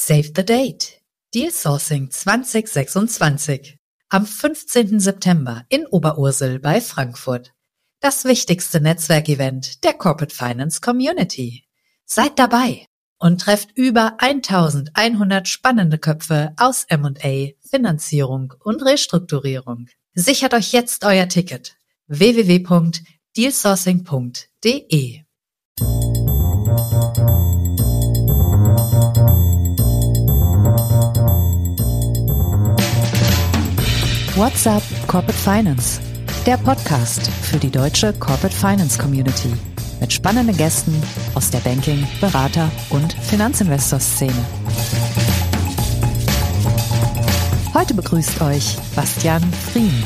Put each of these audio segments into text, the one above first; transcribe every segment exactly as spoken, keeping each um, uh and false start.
Save the date. Deal Sourcing zwanzig sechsundzwanzig. Am fünfzehnten September in Oberursel bei Frankfurt. Das wichtigste Netzwerkevent der Corporate Finance Community. Seid dabei und trefft über eintausendeinhundert spannende Köpfe aus M und A, Finanzierung und Restrukturierung. Sichert euch jetzt euer Ticket. w w w punkt dealsourcing punkt d e. What's up Corporate Finance? Der Podcast für die deutsche Corporate Finance Community mit spannenden Gästen aus der Banking-, Berater- und Finanzinvestor-Szene. Heute begrüßt euch Bastian Frien.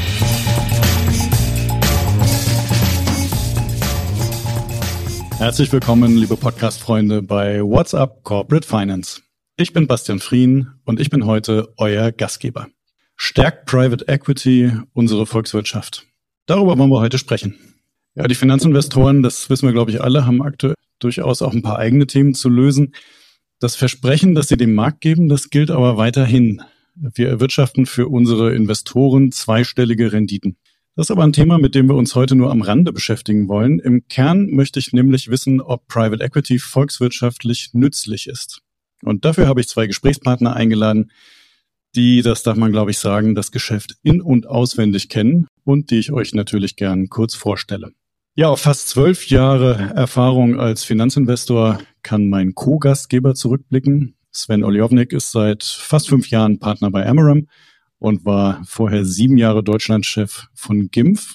Herzlich willkommen, liebe Podcast-Freunde bei What's up Corporate Finance. Ich bin Bastian Frien und ich bin heute euer Gastgeber. Stärkt Private Equity unsere Volkswirtschaft? Darüber wollen wir heute sprechen. Ja, die Finanzinvestoren, das wissen wir, glaube ich, alle, haben aktuell durchaus auch ein paar eigene Themen zu lösen. Das Versprechen, das sie dem Markt geben, das gilt aber weiterhin. Wir erwirtschaften für unsere Investoren zweistellige Renditen. Das ist aber ein Thema, mit dem wir uns heute nur am Rande beschäftigen wollen. Im Kern möchte ich nämlich wissen, ob Private Equity volkswirtschaftlich nützlich ist. Und dafür habe ich zwei Gesprächspartner eingeladen, die, das darf man glaube ich sagen, das Geschäft in- und auswendig kennen und die ich euch natürlich gern kurz vorstelle. Ja, auf fast zwölf Jahre Erfahrung als Finanzinvestor kann mein Co-Gastgeber zurückblicken. Sven Oliovnik ist seit fast fünf Jahren Partner bei Ameram und war vorher sieben Jahre Deutschlandchef von G I M F.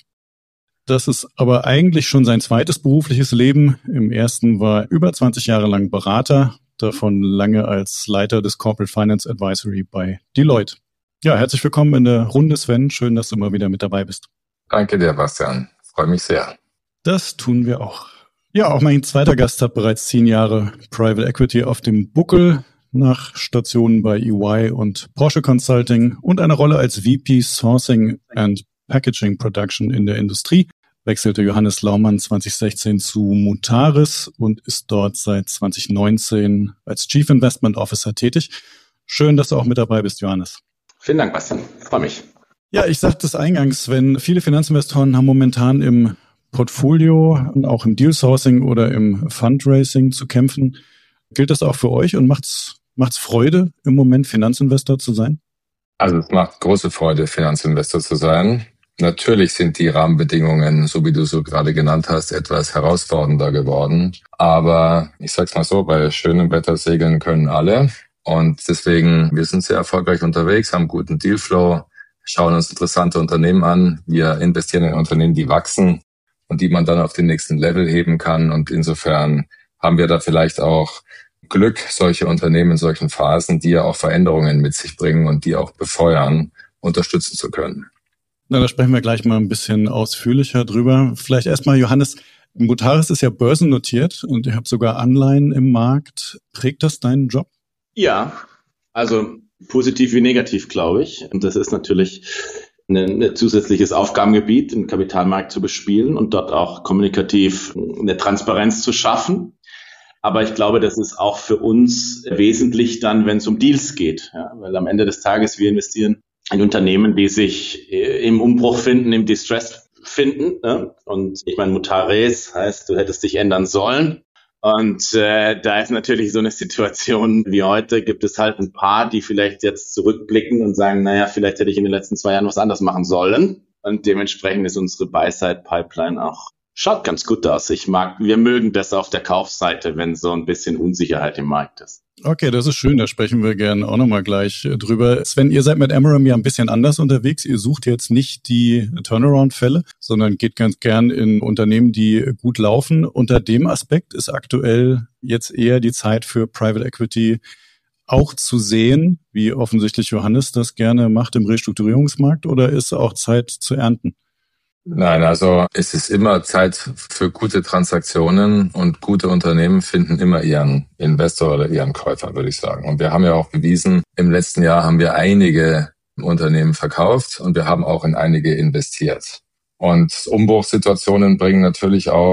Das ist aber eigentlich schon sein zweites berufliches Leben. Im ersten war er über zwanzig Jahre lang Berater, davon lange als Leiter des Corporate Finance Advisory bei Deloitte. Ja, herzlich willkommen in der Runde, Sven. Schön, dass du immer wieder mit dabei bist. Danke dir, Bastian. Freue mich sehr. Das tun wir auch. Ja, auch mein zweiter Gast hat bereits zehn Jahre Private Equity auf dem Buckel nach Stationen bei E Y und Porsche Consulting und eine Rolle als V P Sourcing and Packaging Production in der Industrie. Wechselte Johannes Laumann zwanzig sechzehn zu Mutares und ist dort seit zwanzig neunzehn als Chief Investment Officer tätig. Schön, dass du auch mit dabei bist, Johannes. Vielen Dank, Bastian. Freue mich. Ja, ich sagte es eingangs, wenn viele Finanzinvestoren haben momentan im Portfolio, auch im Deal Sourcing oder im Fundraising zu kämpfen. Gilt das auch für euch und macht's, macht's Freude, im Moment Finanzinvestor zu sein? Also es macht große Freude, Finanzinvestor zu sein. Natürlich sind die Rahmenbedingungen, so wie du so gerade genannt hast, etwas herausfordernder geworden. Aber ich sag's mal so, bei schönem Wetter segeln können alle. Und deswegen, wir sind sehr erfolgreich unterwegs, haben guten Dealflow, schauen uns interessante Unternehmen an. Wir investieren in Unternehmen, die wachsen und die man dann auf den nächsten Level heben kann. Und insofern haben wir da vielleicht auch Glück, solche Unternehmen in solchen Phasen, die ja auch Veränderungen mit sich bringen und die auch befeuern, unterstützen zu können. Na, da sprechen wir gleich mal ein bisschen ausführlicher drüber. Vielleicht erstmal, Johannes, Mutares ist ja börsennotiert und ihr habt sogar Anleihen im Markt. Prägt das deinen Job? Ja, also positiv wie negativ, glaube ich. Und das ist natürlich ein, ein zusätzliches Aufgabengebiet, den Kapitalmarkt zu bespielen und dort auch kommunikativ eine Transparenz zu schaffen. Aber ich glaube, das ist auch für uns wesentlich dann, wenn es um Deals geht. Ja, weil am Ende des Tages wir investieren in Unternehmen, die sich im Umbruch finden, im Distress finden. Ne? Und ich meine, Mutares heißt, du hättest dich ändern sollen. Und äh, da ist natürlich so eine Situation wie heute, gibt es halt ein paar, die vielleicht jetzt zurückblicken und sagen, naja, vielleicht hätte ich in den letzten zwei Jahren was anderes machen sollen. Und dementsprechend ist unsere Buy-Side-Pipeline auch, schaut ganz gut aus. Ich mag, wir mögen das auf der Kaufseite, wenn so ein bisschen Unsicherheit im Markt ist. Okay, das ist schön, da sprechen wir gerne auch nochmal gleich drüber. Sven, ihr seid mit Ameram ja ein bisschen anders unterwegs. Ihr sucht jetzt nicht die Turnaround-Fälle, sondern geht ganz gern in Unternehmen, die gut laufen. Unter dem Aspekt ist aktuell jetzt eher die Zeit für Private Equity auch zu sehen, wie offensichtlich Johannes das gerne macht im Restrukturierungsmarkt, oder ist auch Zeit zu ernten? Nein, also es ist immer Zeit für gute Transaktionen und gute Unternehmen finden immer ihren Investor oder ihren Käufer, würde ich sagen. Und wir haben ja auch bewiesen, im letzten Jahr haben wir einige Unternehmen verkauft und wir haben auch in einige investiert. Und Umbruchssituationen bringen natürlich auch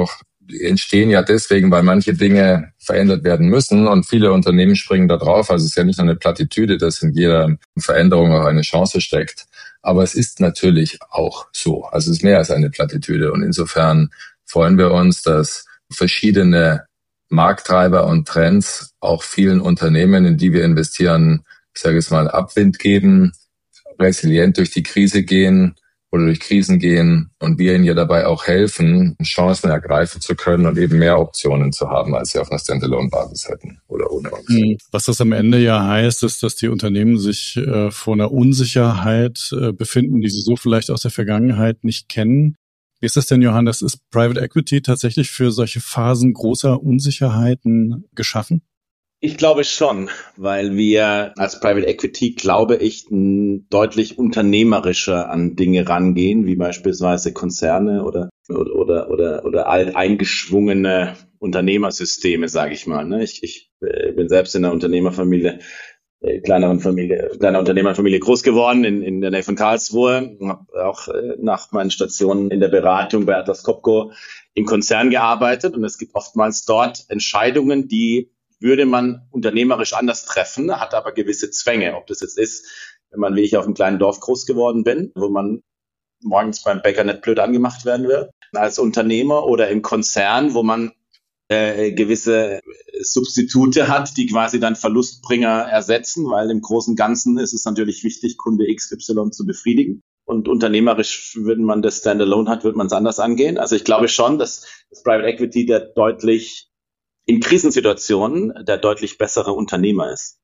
entstehen ja deswegen, weil manche Dinge verändert werden müssen und viele Unternehmen springen da drauf. Also es ist ja nicht nur eine Plattitüde, dass in jeder Veränderung auch eine Chance steckt. Aber es ist natürlich auch so. Also es ist mehr als eine Plattitüde. Und insofern freuen wir uns, dass verschiedene Markttreiber und Trends auch vielen Unternehmen, in die wir investieren, ich sage jetzt mal, Abwind geben, resilient durch die Krise gehen oder durch Krisen gehen und wir ihnen ja dabei auch helfen, Chancen ergreifen zu können und eben mehr Optionen zu haben, als sie auf einer Standalone-Basis hätten oder ohne uns. Was das am Ende ja heißt, ist, dass die Unternehmen sich äh, vor einer Unsicherheit äh, befinden, die sie so vielleicht aus der Vergangenheit nicht kennen. Wie ist das denn, Johannes? Ist Private Equity tatsächlich für solche Phasen großer Unsicherheiten geschaffen? Ich glaube schon, weil wir als Private Equity, glaube ich, deutlich unternehmerischer an Dinge rangehen, wie beispielsweise Konzerne oder oder oder oder, oder alteingeschwungene Unternehmersysteme, sage ich mal. Ich, ich bin selbst in einer Unternehmerfamilie, äh, kleineren Familie, kleiner Unternehmerfamilie groß geworden in, in der Nähe von Karlsruhe. Habe auch äh, nach meinen Stationen in der Beratung bei Atlas Copco im Konzern gearbeitet und es gibt oftmals dort Entscheidungen, die würde man unternehmerisch anders treffen, hat aber gewisse Zwänge. Ob das jetzt ist, wenn man wie ich auf einem kleinen Dorf groß geworden bin, wo man morgens beim Bäcker nicht blöd angemacht werden will, als Unternehmer oder im Konzern, wo man äh, gewisse Substitute hat, die quasi dann Verlustbringer ersetzen, weil im Großen und Ganzen ist es natürlich wichtig, Kunde X Y zu befriedigen. Und unternehmerisch, wenn man das Standalone hat, wird man es anders angehen. Also ich glaube schon, dass das Private Equity der deutlich in Krisensituationen der deutlich bessere Unternehmer ist.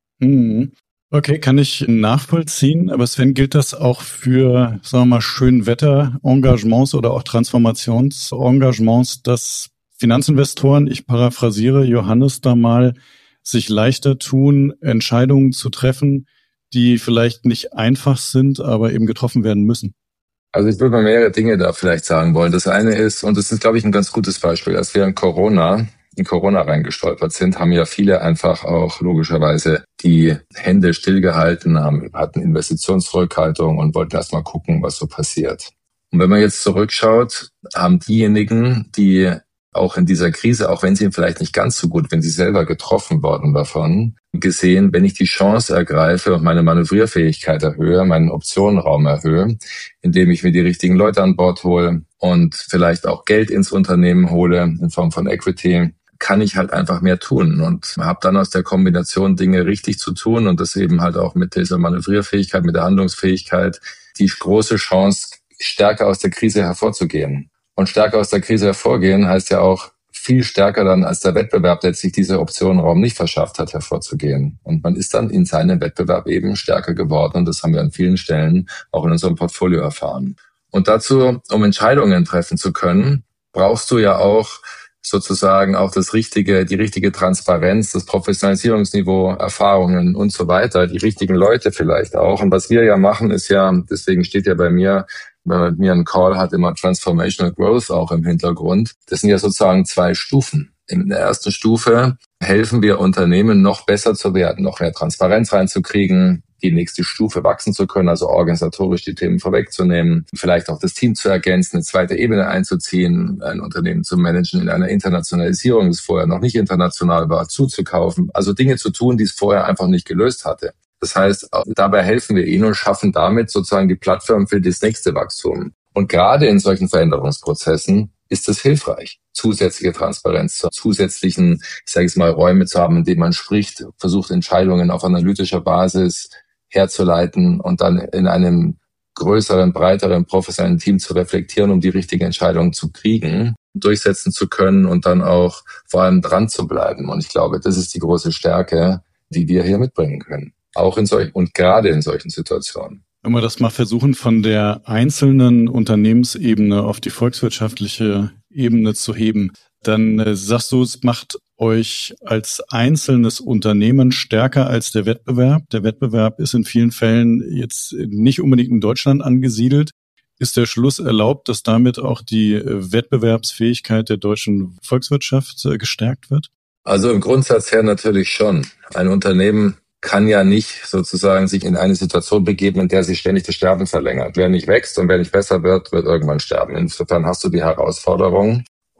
Okay, kann ich nachvollziehen. Aber Sven, gilt das auch für, sagen wir mal, Schönwetter-Engagements oder auch Transformationsengagements, dass Finanzinvestoren, ich paraphrasiere Johannes da mal, sich leichter tun, Entscheidungen zu treffen, die vielleicht nicht einfach sind, aber eben getroffen werden müssen? Also ich würde mal mehrere Dinge da vielleicht sagen wollen. Das eine ist, und das ist, glaube ich, ein ganz gutes Beispiel, als wir in Corona in Corona reingestolpert sind, haben ja viele einfach auch logischerweise die Hände stillgehalten, haben, hatten Investitionsrückhaltung und wollten erst mal gucken, was so passiert. Und wenn man jetzt zurückschaut, haben diejenigen, die auch in dieser Krise, auch wenn sie vielleicht nicht ganz so gut, wenn sie selber getroffen worden davon, gesehen, wenn ich die Chance ergreife und meine Manövrierfähigkeit erhöhe, meinen Optionenraum erhöhe, indem ich mir die richtigen Leute an Bord hole und vielleicht auch Geld ins Unternehmen hole in Form von Equity, kann ich halt einfach mehr tun und habe dann aus der Kombination Dinge richtig zu tun und das eben halt auch mit dieser Manövrierfähigkeit, mit der Handlungsfähigkeit, die große Chance, stärker aus der Krise hervorzugehen. Und stärker aus der Krise hervorgehen heißt ja auch viel stärker dann als der Wettbewerb, der sich diese Optionenraum nicht verschafft hat, hervorzugehen. Und man ist dann in seinem Wettbewerb eben stärker geworden und das haben wir an vielen Stellen auch in unserem Portfolio erfahren. Und dazu, um Entscheidungen treffen zu können, brauchst du ja auch sozusagen auch das richtige, die richtige Transparenz, das Professionalisierungsniveau, Erfahrungen und so weiter, die richtigen Leute vielleicht auch. Und was wir ja machen, ist ja, deswegen steht ja bei mir, wenn man mit mir einen Call hat, immer Transformational Growth auch im Hintergrund. Das sind ja sozusagen zwei Stufen. In der ersten Stufe helfen wir Unternehmen, noch besser zu werden, noch mehr Transparenz reinzukriegen, die nächste Stufe wachsen zu können, also organisatorisch die Themen vorwegzunehmen, vielleicht auch das Team zu ergänzen, eine zweite Ebene einzuziehen, ein Unternehmen zu managen in einer Internationalisierung, das vorher noch nicht international war, zuzukaufen, also Dinge zu tun, die es vorher einfach nicht gelöst hatte. Das heißt, dabei helfen wir ihnen und schaffen damit sozusagen die Plattform für das nächste Wachstum. Und gerade in solchen Veränderungsprozessen ist es hilfreich, zusätzliche Transparenz, zusätzlichen, ich sage es mal, Räume zu haben, in denen man spricht, versucht Entscheidungen auf analytischer Basis herzuleiten und dann in einem größeren, breiteren, professionellen Team zu reflektieren, um die richtige Entscheidung zu kriegen, durchsetzen zu können und dann auch vor allem dran zu bleiben. Und ich glaube, das ist die große Stärke, die wir hier mitbringen können. Auch in solchen und gerade in solchen Situationen. Wenn wir das mal versuchen, von der einzelnen Unternehmensebene auf die volkswirtschaftliche Ebene zu heben, dann äh, sagst du, es macht euch als einzelnes Unternehmen stärker als der Wettbewerb. Der Wettbewerb ist in vielen Fällen jetzt nicht unbedingt in Deutschland angesiedelt. Ist der Schluss erlaubt, dass damit auch die Wettbewerbsfähigkeit der deutschen Volkswirtschaft äh, gestärkt wird? Also im Grundsatz her natürlich schon. Ein Unternehmen kann ja nicht sozusagen sich in eine Situation begeben, in der sich ständig das Sterben verlängert. Wer nicht wächst und wer nicht besser wird, wird irgendwann sterben. Insofern hast du die Herausforderung.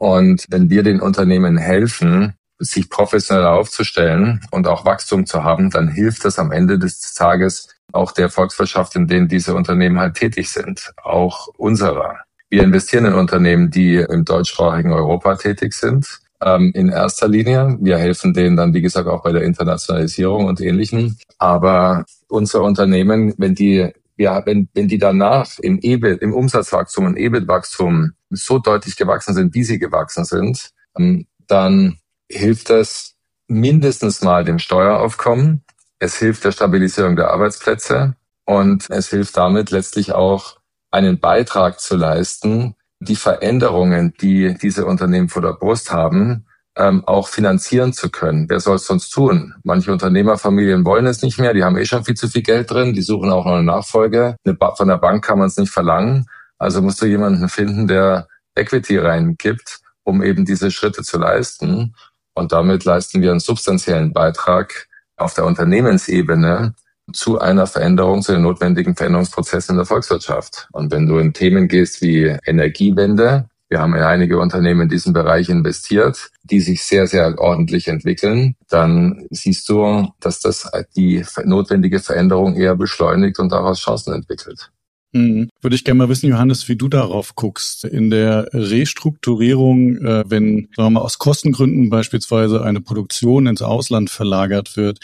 Und wenn wir den Unternehmen helfen, sich professionell aufzustellen und auch Wachstum zu haben, dann hilft das am Ende des Tages auch der Volkswirtschaft, in denen diese Unternehmen halt tätig sind, auch unserer. Wir investieren in Unternehmen, die im deutschsprachigen Europa tätig sind, ähm, in erster Linie. Wir helfen denen dann, wie gesagt, auch bei der Internationalisierung und Ähnlichem. Aber unsere Unternehmen, wenn die, ja, wenn, wenn die danach im E B I T, im Umsatzwachstum und E B I T-Wachstum so deutlich gewachsen sind, wie sie gewachsen sind, ähm, dann hilft das mindestens mal dem Steueraufkommen. Es hilft der Stabilisierung der Arbeitsplätze und es hilft damit letztlich auch, einen Beitrag zu leisten, die Veränderungen, die diese Unternehmen vor der Brust haben, ähm, auch finanzieren zu können. Wer soll es sonst tun? Manche Unternehmerfamilien wollen es nicht mehr, die haben eh schon viel zu viel Geld drin, die suchen auch noch eine Nachfolge. Eine ba- von der Bank kann man es nicht verlangen. Also musst du jemanden finden, der Equity reinkippt, um eben diese Schritte zu leisten. Und damit leisten wir einen substanziellen Beitrag auf der Unternehmensebene zu einer Veränderung, zu den notwendigen Veränderungsprozessen in der Volkswirtschaft. Und wenn du in Themen gehst wie Energiewende, wir haben in einige Unternehmen in diesem Bereich investiert, die sich sehr, sehr ordentlich entwickeln, dann siehst du, dass das die notwendige Veränderung eher beschleunigt und daraus Chancen entwickelt. Hm. Würde ich gerne mal wissen, Johannes, wie du darauf guckst. In der Restrukturierung, äh, wenn, sagen wir mal, aus Kostengründen beispielsweise eine Produktion ins Ausland verlagert wird,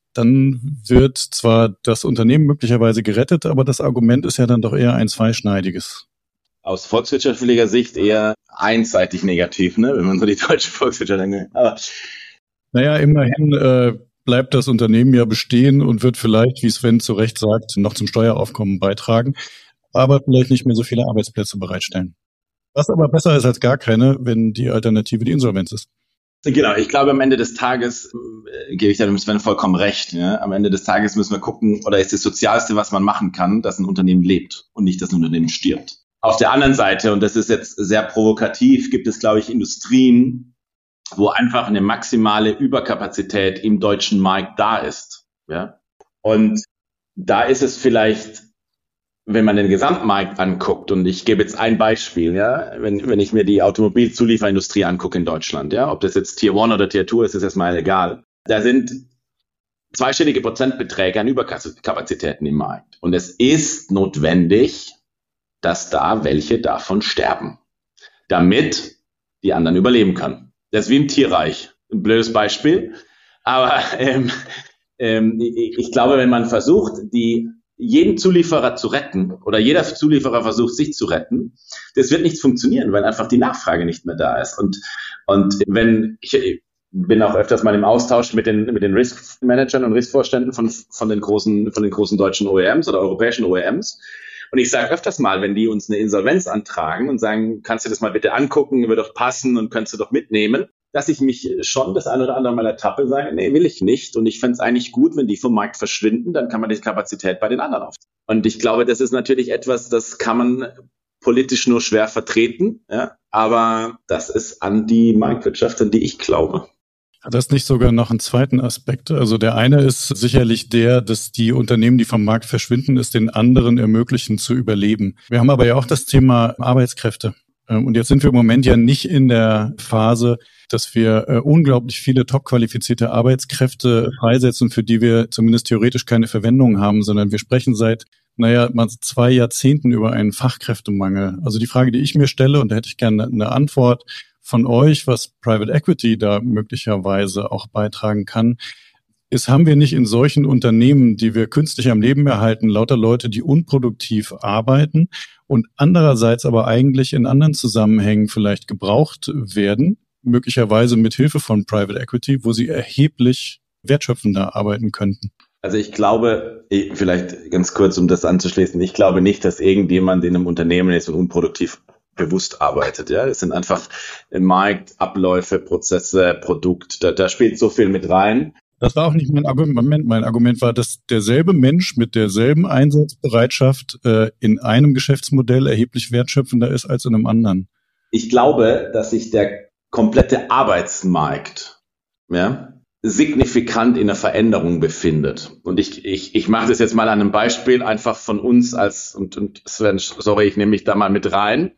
dann wird zwar das Unternehmen möglicherweise gerettet, aber das Argument ist ja dann doch eher ein zweischneidiges. Aus volkswirtschaftlicher Sicht eher einseitig negativ, ne, wenn man so die deutsche Volkswirtschaft angeht. Aber naja, immerhin äh, bleibt das Unternehmen ja bestehen und wird vielleicht, wie Sven zu Recht sagt, noch zum Steueraufkommen beitragen, aber vielleicht nicht mehr so viele Arbeitsplätze bereitstellen. Was aber besser ist als gar keine, wenn die Alternative die Insolvenz ist. Genau, ich glaube, am Ende des Tages äh, gebe ich da dem Sven vollkommen recht. Ja? Am Ende des Tages müssen wir gucken, oder ist das Sozialste, was man machen kann, dass ein Unternehmen lebt und nicht, dass ein Unternehmen stirbt. Auf der anderen Seite, und das ist jetzt sehr provokativ, gibt es, glaube ich, Industrien, wo einfach eine maximale Überkapazität im deutschen Markt da ist. Ja? Und da ist es vielleicht, wenn man den Gesamtmarkt anguckt, und ich gebe jetzt ein Beispiel, ja, wenn, wenn ich mir die Automobilzulieferindustrie angucke in Deutschland, ja, ob das jetzt Tier eins oder Tier zwei ist, ist erstmal egal. Da sind zweistellige Prozentbeträge an Überkapazitäten im Markt. Und es ist notwendig, dass da welche davon sterben, damit die anderen überleben können. Das ist wie im Tierreich. Ein blödes Beispiel. Aber ähm, ähm, ich, ich glaube, wenn man versucht, die jeden Zulieferer zu retten oder jeder Zulieferer versucht, sich zu retten, das wird nicht funktionieren, weil einfach die Nachfrage nicht mehr da ist. Und, und wenn, ich bin auch öfters mal im Austausch mit den, mit den Risk-Managern und Risk-Vorständen von, von den großen, von den großen deutschen O E Ms oder europäischen O E Ms. Und ich sage öfters mal, wenn die uns eine Insolvenz antragen und sagen, kannst du das mal bitte angucken, wird doch passen und kannst du doch mitnehmen, dass ich mich schon das eine oder andere Mal ertappe, sage, nee, will ich nicht. Und ich fände es eigentlich gut, wenn die vom Markt verschwinden, dann kann man die Kapazität bei den anderen aufziehen. Und ich glaube, das ist natürlich etwas, das kann man politisch nur schwer vertreten, ja, aber das ist an die Marktwirtschaft, an die ich glaube. Hat das nicht sogar noch einen zweiten Aspekt? Also der eine ist sicherlich der, dass die Unternehmen, die vom Markt verschwinden, es den anderen ermöglichen zu überleben. Wir haben aber ja auch das Thema Arbeitskräfte. Und jetzt sind wir im Moment ja nicht in der Phase, dass wir äh, unglaublich viele top qualifizierte Arbeitskräfte freisetzen, für die wir zumindest theoretisch keine Verwendung haben, sondern wir sprechen seit, naja, mal zwei Jahrzehnten über einen Fachkräftemangel. Also die Frage, die ich mir stelle, und da hätte ich gerne eine Antwort von euch, was Private Equity da möglicherweise auch beitragen kann, ist, haben wir nicht in solchen Unternehmen, die wir künstlich am Leben erhalten, lauter Leute, die unproduktiv arbeiten und andererseits aber eigentlich in anderen Zusammenhängen vielleicht gebraucht werden, möglicherweise mit Hilfe von Private Equity, wo sie erheblich wertschöpfender arbeiten könnten? Also ich glaube, vielleicht ganz kurz, um das anzuschließen, ich glaube nicht, dass irgendjemand in einem Unternehmen ist und unproduktiv bewusst arbeitet. Ja, es sind einfach Marktabläufe, Prozesse, Produkt, da, da spielt so viel mit rein. Das war auch nicht mein Argument. Mein Argument war, dass derselbe Mensch mit derselben Einsatzbereitschaft äh, in einem Geschäftsmodell erheblich wertschöpfender ist als in einem anderen. Ich glaube, dass sich der komplette Arbeitsmarkt, ja, signifikant in der Veränderung befindet. Und ich, ich, ich mache das jetzt mal an einem Beispiel einfach von uns als, und, und Sven, sorry, ich nehme mich da mal mit rein.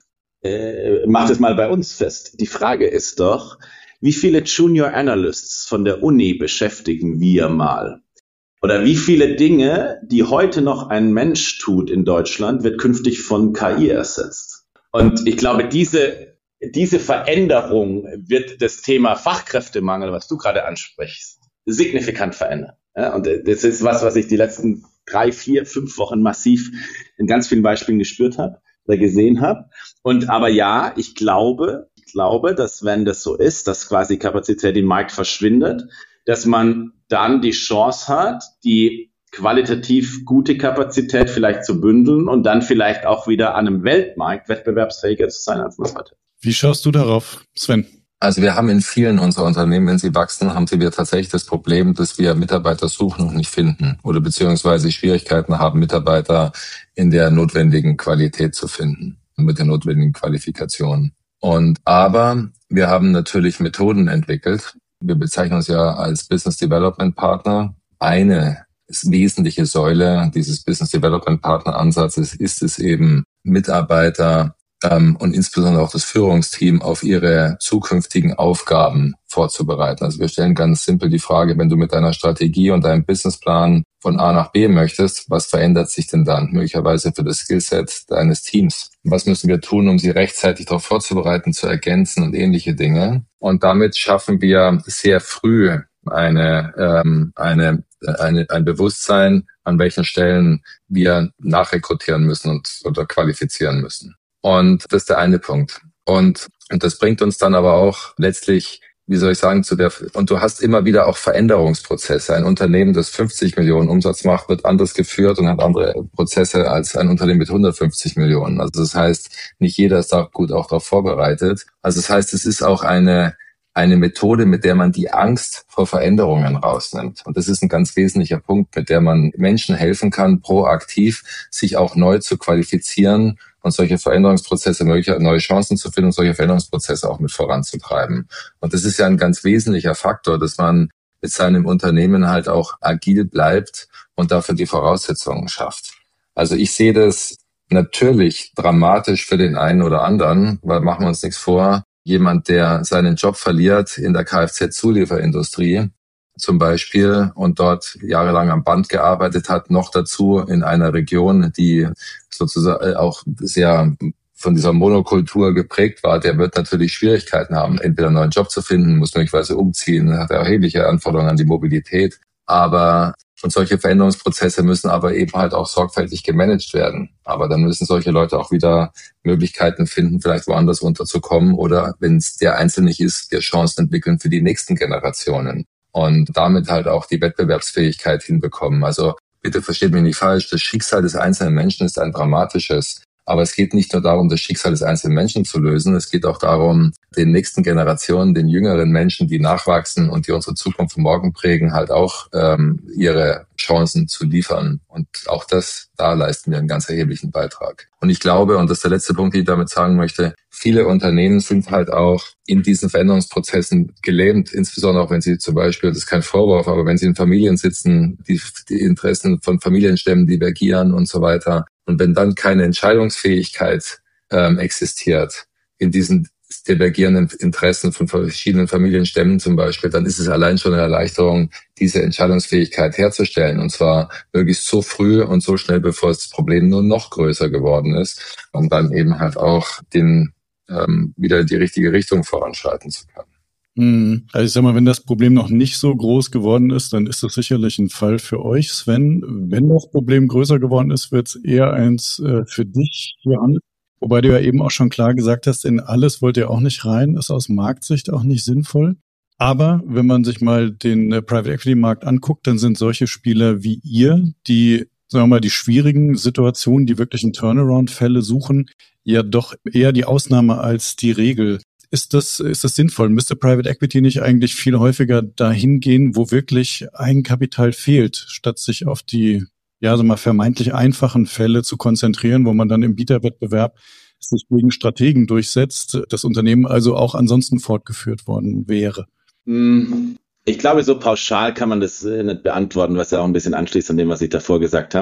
äh, macht es mal bei uns fest. Die Frage ist doch, wie viele Junior Analysts von der Uni beschäftigen wir mal? Oder wie viele Dinge, die heute noch ein Mensch tut in Deutschland, wird künftig von K I ersetzt? Und ich glaube, diese, diese Veränderung wird das Thema Fachkräftemangel, was du gerade ansprichst, signifikant verändern. Ja, und das ist was, was ich die letzten drei, vier, fünf Wochen massiv in ganz vielen Beispielen gespürt habe oder gesehen habe. Und aber ja, ich glaube, ich glaube, dass wenn das so ist, dass quasi Kapazität im Markt verschwindet, dass man dann die Chance hat, die qualitativ gute Kapazität vielleicht zu bündeln und dann vielleicht auch wieder an einem Weltmarkt wettbewerbsfähiger zu sein, als man es heute. Wie schaust du darauf, Sven? Also wir haben in vielen unserer Unternehmen, wenn sie wachsen, haben sie wir tatsächlich das Problem, dass wir Mitarbeiter suchen und nicht finden oder beziehungsweise Schwierigkeiten haben, Mitarbeiter in der notwendigen Qualität zu finden und mit der notwendigen Qualifikation. Und aber wir haben natürlich Methoden entwickelt. Wir bezeichnen uns ja als Business Development Partner. Eine wesentliche Säule dieses Business Development Partner Ansatzes ist es eben, Mitarbeiter ähm, und insbesondere auch das Führungsteam auf ihre zukünftigen Aufgaben vorzubereiten. Also wir stellen ganz simpel die Frage, wenn du mit deiner Strategie und deinem Businessplan von A nach B möchtest, was verändert sich denn dann möglicherweise für das Skillset deines Teams? Was müssen wir tun, um sie rechtzeitig darauf vorzubereiten, zu ergänzen und ähnliche Dinge? Und damit schaffen wir sehr früh eine, ähm, eine, eine, ein Bewusstsein, an welchen Stellen wir nachrekrutieren müssen und oder qualifizieren müssen. Und das ist der eine Punkt. Und, und das bringt uns dann aber auch letztlich, wie soll ich sagen, zu der, und du hast immer wieder auch Veränderungsprozesse. Ein Unternehmen, das fünfzig Millionen Umsatz macht, wird anders geführt und hat andere Prozesse als ein Unternehmen mit hundertfünfzig Millionen. Also das heißt, nicht jeder ist da gut auch darauf vorbereitet. Also das heißt, es ist auch eine, eine Methode, mit der man die Angst vor Veränderungen rausnimmt. Und das ist ein ganz wesentlicher Punkt, mit der man Menschen helfen kann, proaktiv sich auch neu zu qualifizieren und solche Veränderungsprozesse, mögliche neue Chancen zu finden und solche Veränderungsprozesse auch mit voranzutreiben. Und das ist ja ein ganz wesentlicher Faktor, dass man mit seinem Unternehmen halt auch agil bleibt und dafür die Voraussetzungen schafft. Also ich sehe das natürlich dramatisch für den einen oder anderen, weil machen wir uns nichts vor, jemand, der seinen Job verliert in der Kfz-Zulieferindustrie zum Beispiel und dort jahrelang am Band gearbeitet hat, noch dazu in einer Region, die sozusagen auch sehr von dieser Monokultur geprägt war, der wird natürlich Schwierigkeiten haben, entweder einen neuen Job zu finden, muss möglicherweise umziehen, hat erhebliche Anforderungen an die Mobilität. Aber und solche Veränderungsprozesse müssen aber eben halt auch sorgfältig gemanagt werden. Aber dann müssen solche Leute auch wieder Möglichkeiten finden, vielleicht woanders unterzukommen oder, wenn es der Einzelne nicht ist, der Chancen entwickeln für die nächsten Generationen und damit halt auch die Wettbewerbsfähigkeit hinbekommen. Also bitte versteht mich nicht falsch, das Schicksal des einzelnen Menschen ist ein dramatisches. Aber es geht nicht nur darum, das Schicksal des einzelnen Menschen zu lösen. Es geht auch darum, den nächsten Generationen, den jüngeren Menschen, die nachwachsen und die unsere Zukunft von morgen prägen, halt auch ähm, ihre Chancen zu liefern. Und auch das, da leisten wir einen ganz erheblichen Beitrag. Und ich glaube, und das ist der letzte Punkt, den ich damit sagen möchte, viele Unternehmen sind halt auch in diesen Veränderungsprozessen gelähmt, insbesondere auch wenn sie zum Beispiel, das ist kein Vorwurf, aber wenn sie in Familien sitzen, die, die Interessen von Familienstämmen divergieren und so weiter. Und wenn dann keine Entscheidungsfähigkeit ähm, existiert in diesen divergierenden Interessen von verschiedenen Familienstämmen zum Beispiel, dann ist es allein schon eine Erleichterung, diese Entscheidungsfähigkeit herzustellen. Und zwar möglichst so früh und so schnell, bevor das Problem nur noch größer geworden ist, um dann eben halt auch den ähm, wieder die richtige Richtung voranschreiten zu können. Also ich sag mal, wenn das Problem noch nicht so groß geworden ist, dann ist das sicherlich ein Fall für euch, Sven. Wenn das Problem größer geworden ist, wird es eher eins äh, für dich, Johannes. Wobei du ja eben auch schon klar gesagt hast, in alles wollt ihr auch nicht rein, ist aus Marktsicht auch nicht sinnvoll. Aber wenn man sich mal den äh, Private Equity Markt anguckt, dann sind solche Spieler wie ihr, die, sagen wir mal, die schwierigen Situationen, die wirklichen Turnaround-Fälle suchen, ja doch eher die Ausnahme als die Regel. Ist das, ist das sinnvoll? Müsste Private Equity nicht eigentlich viel häufiger dahin gehen, wo wirklich Eigenkapital fehlt, statt sich auf die, ja, so mal vermeintlich einfachen Fälle zu konzentrieren, wo man dann im Bieterwettbewerb sich gegen Strategen durchsetzt, das Unternehmen also auch ansonsten fortgeführt worden wäre? Ich glaube, so pauschal kann man das nicht beantworten, was ja auch ein bisschen anschließt an dem, was ich davor gesagt habe.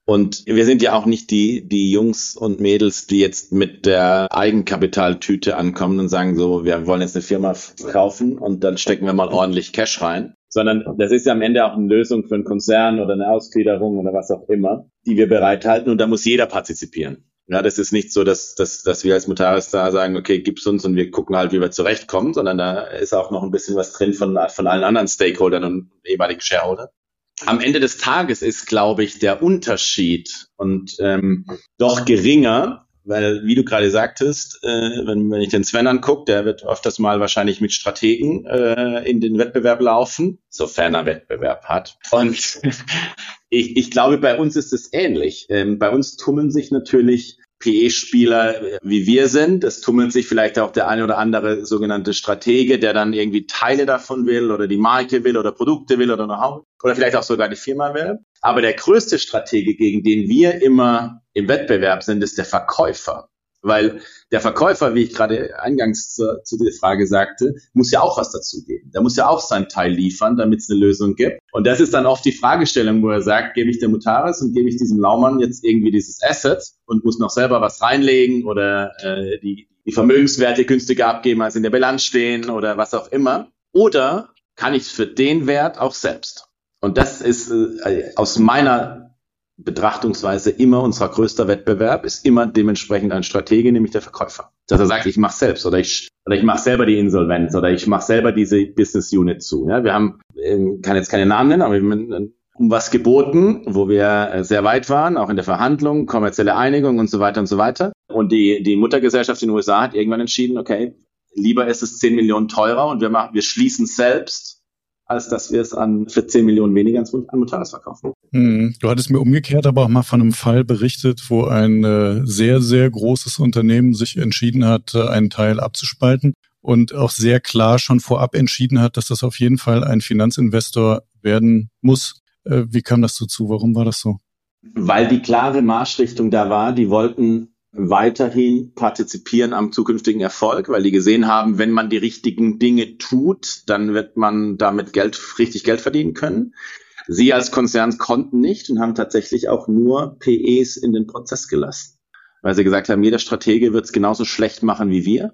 Und wir sind ja auch nicht die, die Jungs und Mädels, die jetzt mit der Eigenkapitaltüte ankommen und sagen so, wir wollen jetzt eine Firma kaufen und dann stecken wir mal ordentlich Cash rein. Sondern das ist ja am Ende auch eine Lösung für einen Konzern oder eine Ausgliederung oder was auch immer, die wir bereithalten, und da muss jeder partizipieren. Ja, das ist nicht so, dass, dass, dass wir als Mutares da sagen, okay, gib's uns und wir gucken halt, wie wir zurechtkommen, sondern da ist auch noch ein bisschen was drin von, von allen anderen Stakeholdern und ehemaligen Shareholdern. Am Ende des Tages ist, glaube ich, der Unterschied und ähm, doch geringer, weil, wie du gerade sagtest, äh, wenn, wenn ich den Sven angucke, der wird öfters mal wahrscheinlich mit Strategen äh, in den Wettbewerb laufen, sofern er Wettbewerb hat. Und ich, ich glaube, bei uns ist es ähnlich. Ähm, bei uns tummeln sich natürlich P E-Spieler, wie wir sind. Es tummelt sich vielleicht auch der eine oder andere sogenannte Stratege, der dann irgendwie Teile davon will oder die Marke will oder Produkte will oder Know-how oder vielleicht auch sogar die Firma will. Aber der größte Stratege, gegen den wir immer im Wettbewerb sind, ist der Verkäufer. Weil der Verkäufer, wie ich gerade eingangs zu, zu der Frage sagte, muss ja auch was dazu geben. Der muss ja auch seinen Teil liefern, damit es eine Lösung gibt. Und das ist dann oft die Fragestellung, wo er sagt, gebe ich der Mutares und gebe ich diesem Laumann jetzt irgendwie dieses Asset und muss noch selber was reinlegen oder äh, die, die Vermögenswerte günstiger abgeben, als in der Bilanz stehen oder was auch immer. Oder kann ich es für den Wert auch selbst? Und das ist äh, aus meiner Betrachtungsweise immer unser größter Wettbewerb, ist immer dementsprechend ein Stratege, nämlich der Verkäufer. Dass er sagt, ich mache selbst oder ich oder ich mache selber die Insolvenz oder ich mache selber diese Business Unit zu. Ja, wir haben, ähm, kann jetzt keine Namen nennen, aber wir haben um was geboten, wo wir äh, sehr weit waren, auch in der Verhandlung, kommerzielle Einigung und so weiter und so weiter. Und die die Muttergesellschaft in den U S A hat irgendwann entschieden, okay, lieber ist es zehn Millionen teurer und wir machen, wir schließen selbst, als dass wir es an für zehn Millionen weniger an Mutares verkaufen. Hm. Du hattest mir umgekehrt aber auch mal von einem Fall berichtet, wo ein äh, sehr, sehr großes Unternehmen sich entschieden hat, äh, einen Teil abzuspalten und auch sehr klar schon vorab entschieden hat, dass das auf jeden Fall ein Finanzinvestor werden muss. Äh, wie kam das dazu? Warum war das so? Weil die klare Marschrichtung da war, die wollten weiterhin partizipieren am zukünftigen Erfolg, weil die gesehen haben, wenn man die richtigen Dinge tut, dann wird man damit Geld, richtig Geld verdienen können. Sie als Konzern konnten nicht und haben tatsächlich auch nur P Es in den Prozess gelassen, weil sie gesagt haben, jeder Stratege wird es genauso schlecht machen wie wir.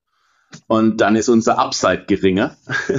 Und dann ist unser Upside geringer.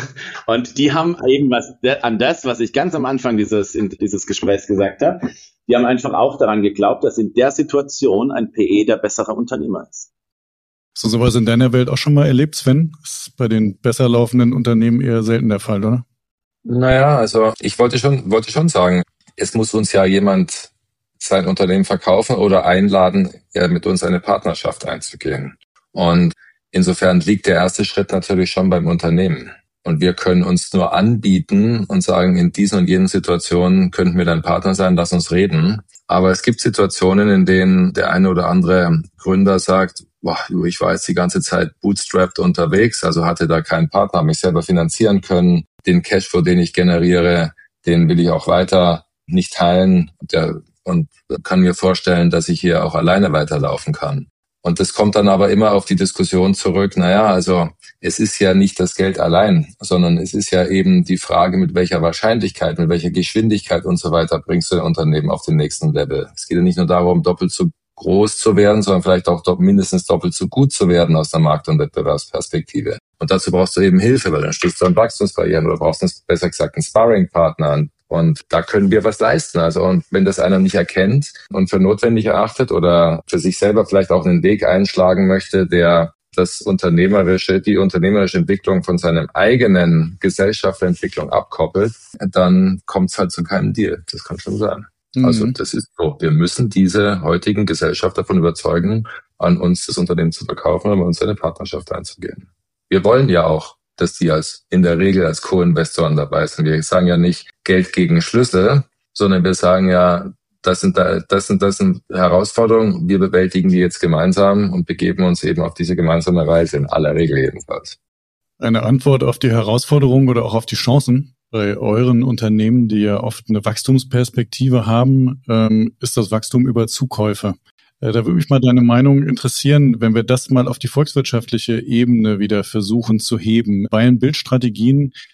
Und die haben eben was an das, was ich ganz am Anfang dieses, dieses Gesprächs gesagt habe, die haben einfach auch daran geglaubt, dass in der Situation ein P E der bessere Unternehmer ist. So sowas in deiner Welt auch schon mal erlebt, Sven? Das ist bei den besser laufenden Unternehmen eher selten der Fall, oder? Naja, also ich wollte schon, wollte schon sagen, es muss uns ja jemand sein Unternehmen verkaufen oder einladen, ja, mit uns eine Partnerschaft einzugehen. Und insofern liegt der erste Schritt natürlich schon beim Unternehmen. Und wir können uns nur anbieten und sagen, in diesen und jenen Situationen könnten wir dein Partner sein, lass uns reden. Aber es gibt Situationen, in denen der eine oder andere Gründer sagt, boah, ich war jetzt die ganze Zeit bootstrapped unterwegs, also hatte da keinen Partner, mich selber finanzieren können. Den Cashflow, den ich generiere, den will ich auch weiter nicht teilen. Der, und kann mir vorstellen, dass ich hier auch alleine weiterlaufen kann. Und das kommt dann aber immer auf die Diskussion zurück, naja, also es ist ja nicht das Geld allein, sondern es ist ja eben die Frage, mit welcher Wahrscheinlichkeit, mit welcher Geschwindigkeit und so weiter bringst du dein Unternehmen auf den nächsten Level. Es geht ja nicht nur darum, doppelt so groß zu werden, sondern vielleicht auch do- mindestens doppelt so gut zu werden aus der Markt- und Wettbewerbsperspektive. Und dazu brauchst du eben Hilfe, weil dann stößt du an Wachstumsbarrieren oder brauchst, einen, besser gesagt, einen Sparring-Partner. Und da können wir was leisten. Also, und wenn das einer nicht erkennt und für notwendig erachtet oder für sich selber vielleicht auch einen Weg einschlagen möchte, der das unternehmerische, die unternehmerische Entwicklung von seinem eigenen Gesellschaftsentwicklung abkoppelt, dann kommt es halt zu keinem Deal. Das kann schon sein. Mhm. Also, das ist so. Wir müssen diese heutigen Gesellschaft davon überzeugen, an uns das Unternehmen zu verkaufen oder bei uns eine Partnerschaft einzugehen. Wir wollen ja auch, dass die als in der Regel als Co-Investoren dabei sind. Wir sagen ja nicht Geld gegen Schlüssel, sondern wir sagen ja, das sind da, das sind das sind Herausforderungen. Wir bewältigen die jetzt gemeinsam und begeben uns eben auf diese gemeinsame Reise, in aller Regel jedenfalls. Eine Antwort auf die Herausforderungen oder auch auf die Chancen bei euren Unternehmen, die ja oft eine Wachstumsperspektive haben, ähm, ist das Wachstum über Zukäufe. Da würde mich mal deine Meinung interessieren, wenn wir das mal auf die volkswirtschaftliche Ebene wieder versuchen zu heben. Buy-and-Build-Strategien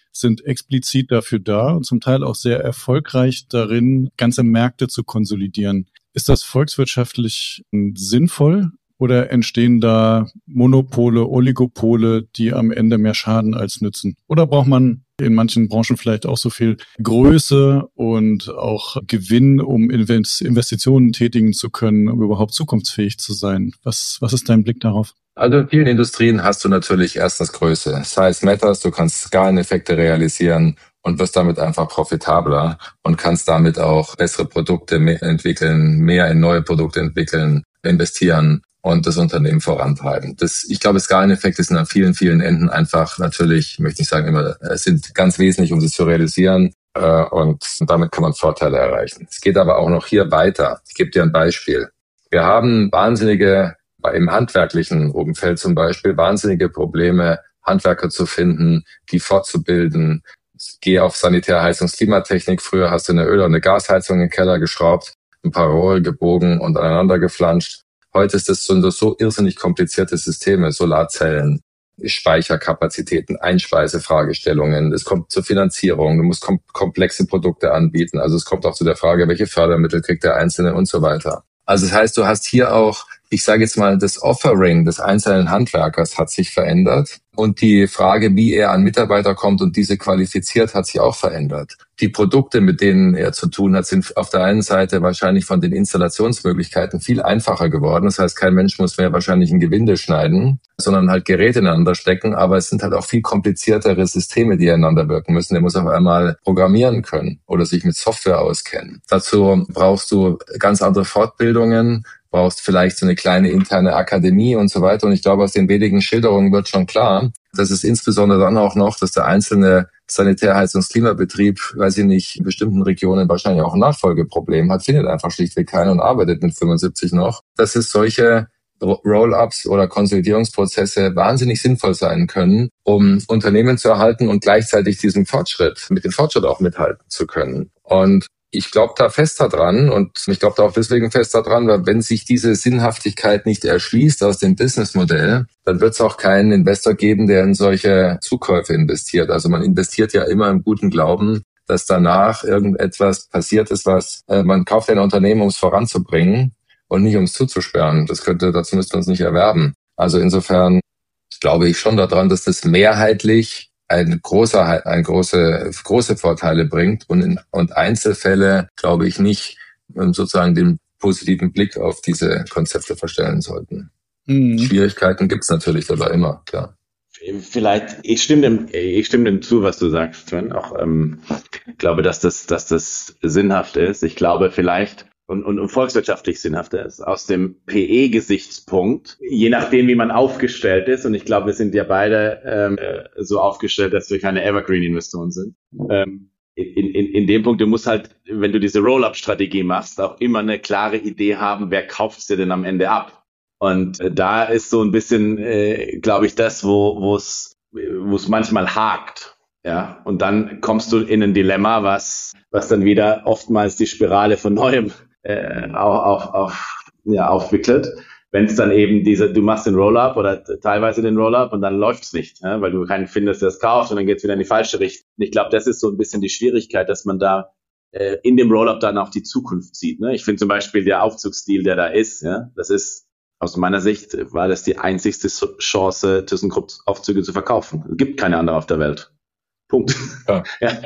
sind explizit dafür da und zum Teil auch sehr erfolgreich darin, ganze Märkte zu konsolidieren. Ist das volkswirtschaftlich sinnvoll oder entstehen da Monopole, Oligopole, die am Ende mehr schaden als nützen? Oder braucht man in manchen Branchen vielleicht auch so viel Größe und auch Gewinn, um Investitionen tätigen zu können, um überhaupt zukunftsfähig zu sein? Was, was ist dein Blick darauf? Also in vielen Industrien hast du natürlich erstens Größe. Size matters, du kannst Skaleneffekte realisieren und wirst damit einfach profitabler und kannst damit auch bessere Produkte mehr entwickeln, mehr in neue Produkte entwickeln, investieren und das Unternehmen vorantreiben. Das, ich glaube, Skaleneffekte sind an vielen, vielen Enden einfach natürlich, ich möchte nicht sagen immer, sind ganz wesentlich, um sie zu realisieren. Und damit kann man Vorteile erreichen. Es geht aber auch noch hier weiter. Ich gebe dir ein Beispiel. Wir haben wahnsinnige, im handwerklichen Umfeld zum Beispiel, wahnsinnige Probleme, Handwerker zu finden, die fortzubilden. Geh auf Sanitärheizungs-, Klimatechnik. Früher hast du eine Öl- oder eine Gasheizung im Keller geschraubt, ein paar Rohre gebogen und aneinander geflanscht. Heute ist das so, so irrsinnig komplizierte Systeme, Solarzellen, Speicherkapazitäten, Einspeisefragestellungen. Es kommt zur Finanzierung, du musst kom- komplexe Produkte anbieten. Also es kommt auch zu der Frage, welche Fördermittel kriegt der Einzelne und so weiter. Also das heißt, du hast hier auch, ich sage jetzt mal, das Offering des einzelnen Handwerkers hat sich verändert und die Frage, wie er an Mitarbeiter kommt und diese qualifiziert, hat sich auch verändert. Die Produkte, mit denen er zu tun hat, sind auf der einen Seite wahrscheinlich von den Installationsmöglichkeiten viel einfacher geworden. Das heißt, kein Mensch muss mehr wahrscheinlich ein Gewinde schneiden, sondern halt Geräte ineinander stecken. Aber es sind halt auch viel kompliziertere Systeme, die ineinander wirken müssen. Der muss auf einmal programmieren können oder sich mit Software auskennen. Dazu brauchst du ganz andere Fortbildungen, brauchst vielleicht so eine kleine interne Akademie und so weiter. Und ich glaube, aus den wenigen Schilderungen wird schon klar, dass es insbesondere dann auch noch, dass der einzelne Sanitärheizungs-Klimabetrieb, weiß ich nicht, in bestimmten Regionen wahrscheinlich auch ein Nachfolgeproblem hat, findet einfach schlichtweg keinen und arbeitet mit fünfundsiebzig noch. Dass es solche Roll-ups oder Konsolidierungsprozesse wahnsinnig sinnvoll sein können, um Unternehmen zu erhalten und gleichzeitig diesen Fortschritt, mit dem Fortschritt auch mithalten zu können. Und ich glaube da fest daran und ich glaube da auch deswegen fest daran, weil wenn sich diese Sinnhaftigkeit nicht erschließt aus dem Businessmodell, dann wird es auch keinen Investor geben, der in solche Zukäufe investiert. Also man investiert ja immer im guten Glauben, dass danach irgendetwas passiert ist, was äh, man kauft ein Unternehmen, um es voranzubringen und nicht um es zuzusperren. Das könnte, dazu müsste man es nicht erwerben. Also insofern glaube ich schon daran, dass das mehrheitlich ein großer, ein große, große Vorteile bringt und in, und Einzelfälle, glaube ich, nicht sozusagen den positiven Blick auf diese Konzepte verstellen sollten. Mhm. Schwierigkeiten gibt's natürlich dabei immer, klar. Vielleicht, ich stimme dem, ich stimme dem zu, was du sagst, Sven. Auch, ähm, ich glaube, dass das, dass das sinnhaft ist. Ich glaube vielleicht, Und, und, und volkswirtschaftlich sinnhafter ist, aus dem P E-Gesichtspunkt, je nachdem, wie man aufgestellt ist, und ich glaube, wir sind ja beide ähm, so aufgestellt, dass wir keine Evergreen-Investoren sind. Ähm, in, in, in dem Punkt, du musst halt, wenn du diese Roll-Up-Strategie machst, auch immer eine klare Idee haben, wer kauft sie denn am Ende ab? Und äh, da ist so ein bisschen, äh, glaube ich, das, wo wo es wo es manchmal hakt. Ja, und dann kommst du in ein Dilemma, was was dann wieder oftmals die Spirale von neuem Äh, auf, auf, auf, ja, aufwickelt, wenn es dann eben diese, du machst den Roll-Up oder teilweise den Roll-Up und dann läuft's nicht, ja, weil du keinen findest, der es kauft und dann geht's wieder in die falsche Richtung. Und ich glaube, das ist so ein bisschen die Schwierigkeit, dass man da äh, in dem Roll-Up dann auch die Zukunft sieht. Ne? Ich finde zum Beispiel der Aufzugsdeal, der da ist, ja, das ist aus meiner Sicht, war das die einzigste Chance, ThyssenKrupp-Aufzüge zu verkaufen. Es gibt keine andere auf der Welt. Punkt. Ja. Ja.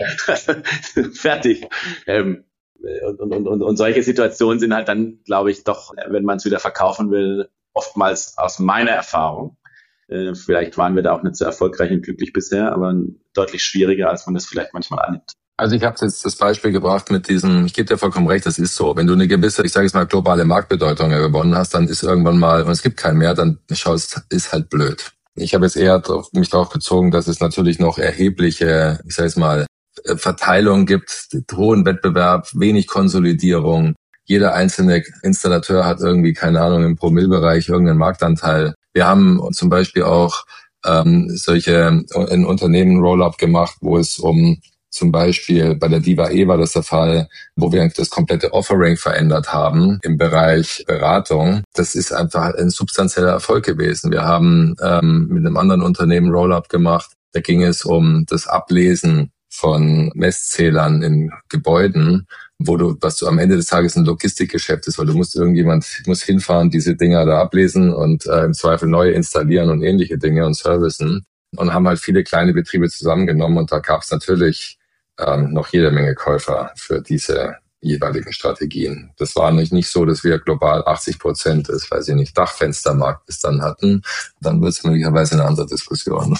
Fertig. Ähm, Und, und, und, und solche Situationen sind halt dann, glaube ich, doch, wenn man es wieder verkaufen will, oftmals aus meiner Erfahrung. Äh, vielleicht waren wir da auch nicht so erfolgreich und glücklich bisher, aber deutlich schwieriger, als man das vielleicht manchmal annimmt. Also ich habe jetzt das Beispiel gebracht mit diesem, ich gebe dir vollkommen recht, das ist so. Wenn du eine gewisse, ich sage jetzt mal, globale Marktbedeutung gewonnen hast, dann ist irgendwann mal, und es gibt keinen mehr, dann schau, es ist halt blöd. Ich habe jetzt eher drauf, mich darauf bezogen, dass es natürlich noch erhebliche, ich sage jetzt mal, Verteilung gibt, hohen Wettbewerb, wenig Konsolidierung. Jeder einzelne Installateur hat irgendwie, keine Ahnung, im Promillebereich irgendeinen Marktanteil. Wir haben zum Beispiel auch ähm, solche in Unternehmen Roll-Up gemacht, wo es um zum Beispiel bei der Diva E war das der Fall, wo wir das komplette Offering verändert haben im Bereich Beratung. Das ist einfach ein substanzieller Erfolg gewesen. Wir haben ähm, mit einem anderen Unternehmen Roll-Up gemacht, Da ging es um das Ablesen von Messzählern in Gebäuden, wo du, was du am Ende des Tages ein Logistikgeschäft ist, weil du musst irgendjemand muss hinfahren, diese Dinger da ablesen und äh, im Zweifel neue installieren und ähnliche Dinge und servicen, und haben halt viele kleine Betriebe zusammengenommen, und da gab es natürlich ähm, noch jede Menge Käufer für diese jeweiligen Strategien. Das war nicht, nicht so, dass wir global achtzig Prozent des, weiß ich nicht, Dachfenstermarkt bis dann hatten. Dann wird es möglicherweise eine andere Diskussion.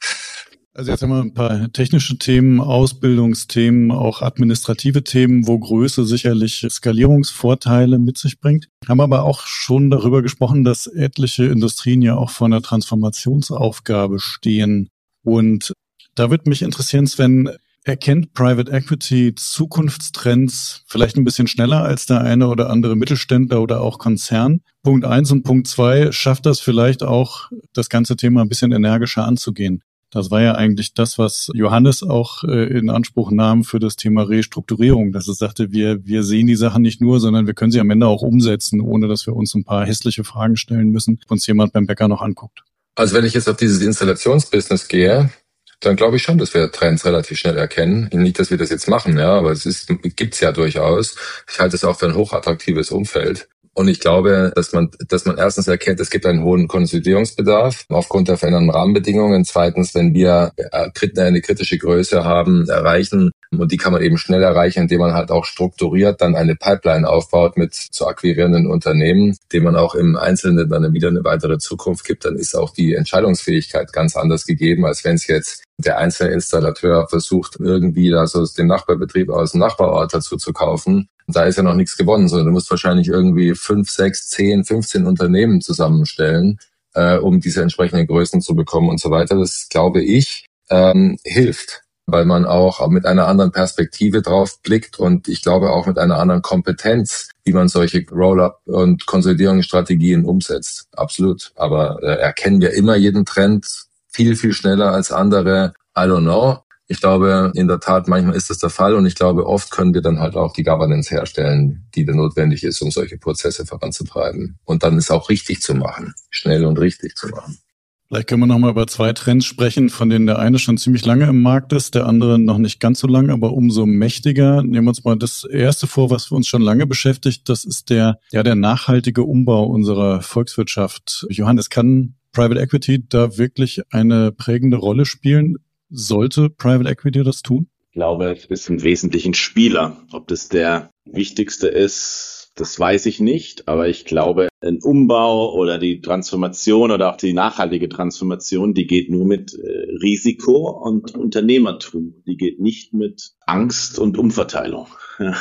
Also jetzt haben wir ein paar technische Themen, Ausbildungsthemen, auch administrative Themen, wo Größe sicherlich Skalierungsvorteile mit sich bringt. Haben aber auch schon darüber gesprochen, dass etliche Industrien ja auch vor einer Transformationsaufgabe stehen. Und da würde mich interessieren, Sven, erkennt Private Equity Zukunftstrends vielleicht ein bisschen schneller als der eine oder andere Mittelständler oder auch Konzern? Punkt eins und Punkt zwei, schafft das vielleicht auch, das ganze Thema ein bisschen energischer anzugehen? Das war ja eigentlich das, was Johannes auch äh, in Anspruch nahm für das Thema Restrukturierung, dass er sagte, wir wir sehen die Sachen nicht nur, sondern wir können sie am Ende auch umsetzen, ohne dass wir uns ein paar hässliche Fragen stellen müssen, uns jemand beim Bäcker noch anguckt. Also wenn ich jetzt auf dieses Installationsbusiness gehe, dann glaube ich schon, dass wir Trends relativ schnell erkennen. Nicht, dass wir das jetzt machen, ja, aber es ist, gibt's ja durchaus. Ich halte es auch für ein hochattraktives Umfeld. Und ich glaube, dass man, dass man erstens erkennt, es gibt einen hohen Konsolidierungsbedarf aufgrund der veränderten Rahmenbedingungen. Zweitens, wenn wir eine kritische Größe haben, erreichen, und die kann man eben schnell erreichen, indem man halt auch strukturiert dann eine Pipeline aufbaut mit zu akquirierenden Unternehmen, dem man auch im Einzelnen dann wieder eine weitere Zukunft gibt, dann ist auch die Entscheidungsfähigkeit ganz anders gegeben, als wenn es jetzt der einzelne Installateur versucht, irgendwie da so den Nachbarbetrieb aus dem Nachbarort dazu zu kaufen. Da ist ja noch nichts gewonnen, sondern du musst wahrscheinlich irgendwie fünf, sechs, zehn, fünfzehn Unternehmen zusammenstellen, äh, um diese entsprechenden Größen zu bekommen und so weiter. Das, glaube ich, ähm, hilft, weil man auch mit einer anderen Perspektive drauf blickt und ich glaube auch mit einer anderen Kompetenz, wie man solche Roll-up- und Konsolidierungsstrategien umsetzt. Absolut. Aber äh, erkennen wir immer jeden Trend viel, viel schneller als andere? I don't know. Ich glaube, in der Tat, manchmal ist das der Fall, und ich glaube, oft können wir dann halt auch die Governance herstellen, die dann notwendig ist, um solche Prozesse voranzutreiben. Und dann ist auch richtig zu machen, schnell und richtig zu machen. Vielleicht können wir nochmal über zwei Trends sprechen, von denen der eine schon ziemlich lange im Markt ist, der andere noch nicht ganz so lange, aber umso mächtiger. Nehmen wir uns mal das erste vor, was uns schon lange beschäftigt. Das ist der, ja, der nachhaltige Umbau unserer Volkswirtschaft. Johannes, kann Private Equity da wirklich eine prägende Rolle spielen? Sollte Private Equity das tun? Ich glaube, es ist im Wesentlichen Spieler. Ob das der wichtigste ist, das weiß ich nicht. Aber ich glaube, ein Umbau oder die Transformation oder auch die nachhaltige Transformation, die geht nur mit äh, Risiko und Unternehmertum. Die geht nicht mit Angst und Umverteilung.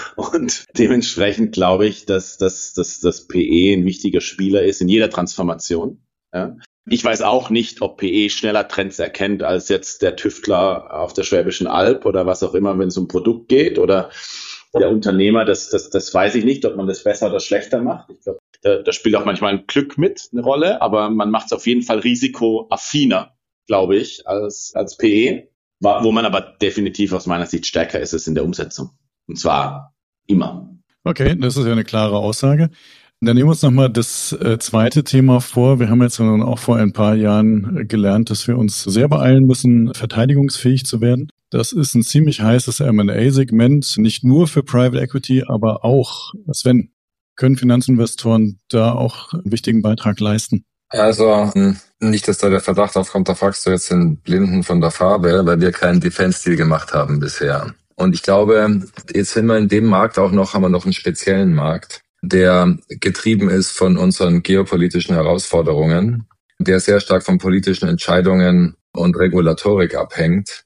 Und dementsprechend glaube ich, dass, dass, dass das P E ein wichtiger Spieler ist in jeder Transformation. Ja. Ich weiß auch nicht, ob P E schneller Trends erkennt als jetzt der Tüftler auf der Schwäbischen Alb oder was auch immer, wenn es um Produkt geht, oder der Unternehmer, das, das, das weiß ich nicht, ob man das besser oder schlechter macht. Ich glaube, da, da spielt auch manchmal ein Glück mit eine Rolle, aber man macht es auf jeden Fall risikoaffiner, glaube ich, als, als P E, wo man aber definitiv aus meiner Sicht stärker ist, ist in der Umsetzung. Und zwar immer. Okay, das ist ja eine klare Aussage. Dann nehmen wir uns nochmal das äh, zweite Thema vor. Wir haben jetzt auch vor ein paar Jahren äh, gelernt, dass wir uns sehr beeilen müssen, verteidigungsfähig zu werden. Das ist ein ziemlich heißes M and A-Segment, nicht nur für Private Equity, aber auch, Sven, können Finanzinvestoren da auch einen wichtigen Beitrag leisten? Also nicht, dass da der Verdacht aufkommt, da fragst du jetzt den Blinden von der Farbe, weil wir keinen Defense-Deal gemacht haben bisher. Und ich glaube, jetzt sind wir in dem Markt auch noch, haben wir noch einen speziellen Markt, der getrieben ist von unseren geopolitischen Herausforderungen, der sehr stark von politischen Entscheidungen und Regulatorik abhängt.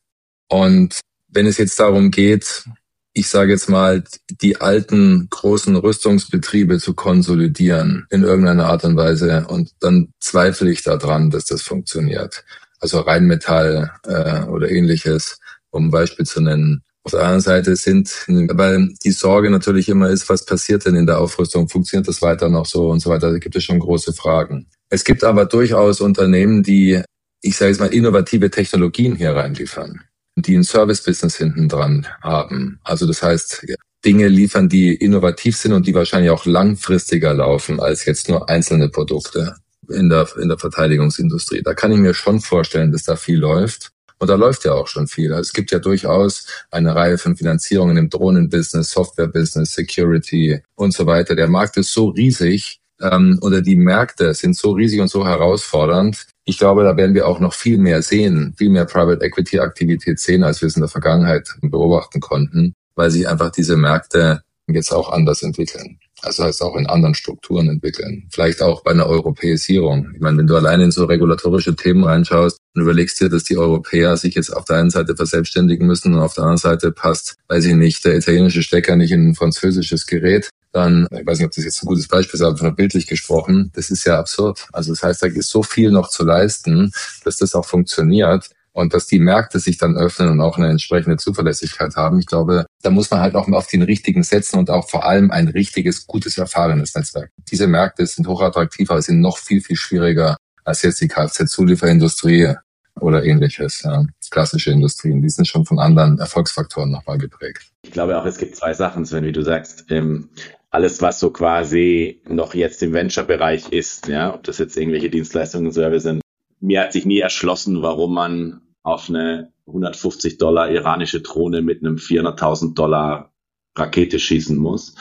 Und wenn es jetzt darum geht, ich sage jetzt mal, die alten großen Rüstungsbetriebe zu konsolidieren in irgendeiner Art und Weise, und dann zweifle ich daran, dass das funktioniert. Also Rheinmetall äh, oder ähnliches, um ein Beispiel zu nennen. Auf der anderen Seite sind, weil die Sorge natürlich immer ist, was passiert denn in der Aufrüstung? Funktioniert das weiter noch so und so weiter? Da gibt es schon große Fragen. Es gibt aber durchaus Unternehmen, die, ich sage jetzt mal, innovative Technologien hier reinliefern, die ein Service-Business hinten dran haben. Also das heißt, Dinge liefern, die innovativ sind und die wahrscheinlich auch langfristiger laufen als jetzt nur einzelne Produkte in der, in der Verteidigungsindustrie. Da kann ich mir schon vorstellen, dass da viel läuft. Und da läuft ja auch schon viel. Also es gibt ja durchaus eine Reihe von Finanzierungen im Drohnenbusiness, Softwarebusiness, Security und so weiter. Der Markt ist so riesig, ähm, oder die Märkte sind so riesig und so herausfordernd. Ich glaube, da werden wir auch noch viel mehr sehen, viel mehr Private Equity Aktivität sehen, als wir es in der Vergangenheit beobachten konnten, weil sich einfach diese Märkte jetzt auch anders entwickeln. Also heißt auch in anderen Strukturen entwickeln. Vielleicht auch bei einer Europäisierung. Ich meine, wenn du alleine in so regulatorische Themen reinschaust und überlegst dir, dass die Europäer sich jetzt auf der einen Seite verselbstständigen müssen und auf der anderen Seite passt, weiß ich nicht, der italienische Stecker nicht in ein französisches Gerät, dann, ich weiß nicht, ob das jetzt ein gutes Beispiel ist, aber von bildlich gesprochen, das ist ja absurd. Also das heißt, da ist so viel noch zu leisten, dass das auch funktioniert. Und dass die Märkte sich dann öffnen und auch eine entsprechende Zuverlässigkeit haben. Ich glaube, da muss man halt auch mal auf den richtigen setzen und auch vor allem ein richtiges, gutes, erfahrenes Netzwerk. Diese Märkte sind hochattraktiv, aber sind noch viel, viel schwieriger als jetzt die Kfz-Zulieferindustrie oder ähnliches. Ja, klassische Industrien, die sind schon von anderen Erfolgsfaktoren nochmal geprägt. Ich glaube auch, es gibt zwei Sachen, Sven, wie du sagst. Ähm, alles, was so quasi noch jetzt im Venture-Bereich ist, ja, ob das jetzt irgendwelche Dienstleistungen und Services sind, mir hat sich nie erschlossen, warum man auf eine hundertfünfzig Dollar iranische Drohne mit einem vierhunderttausend Dollar Rakete schießen muss.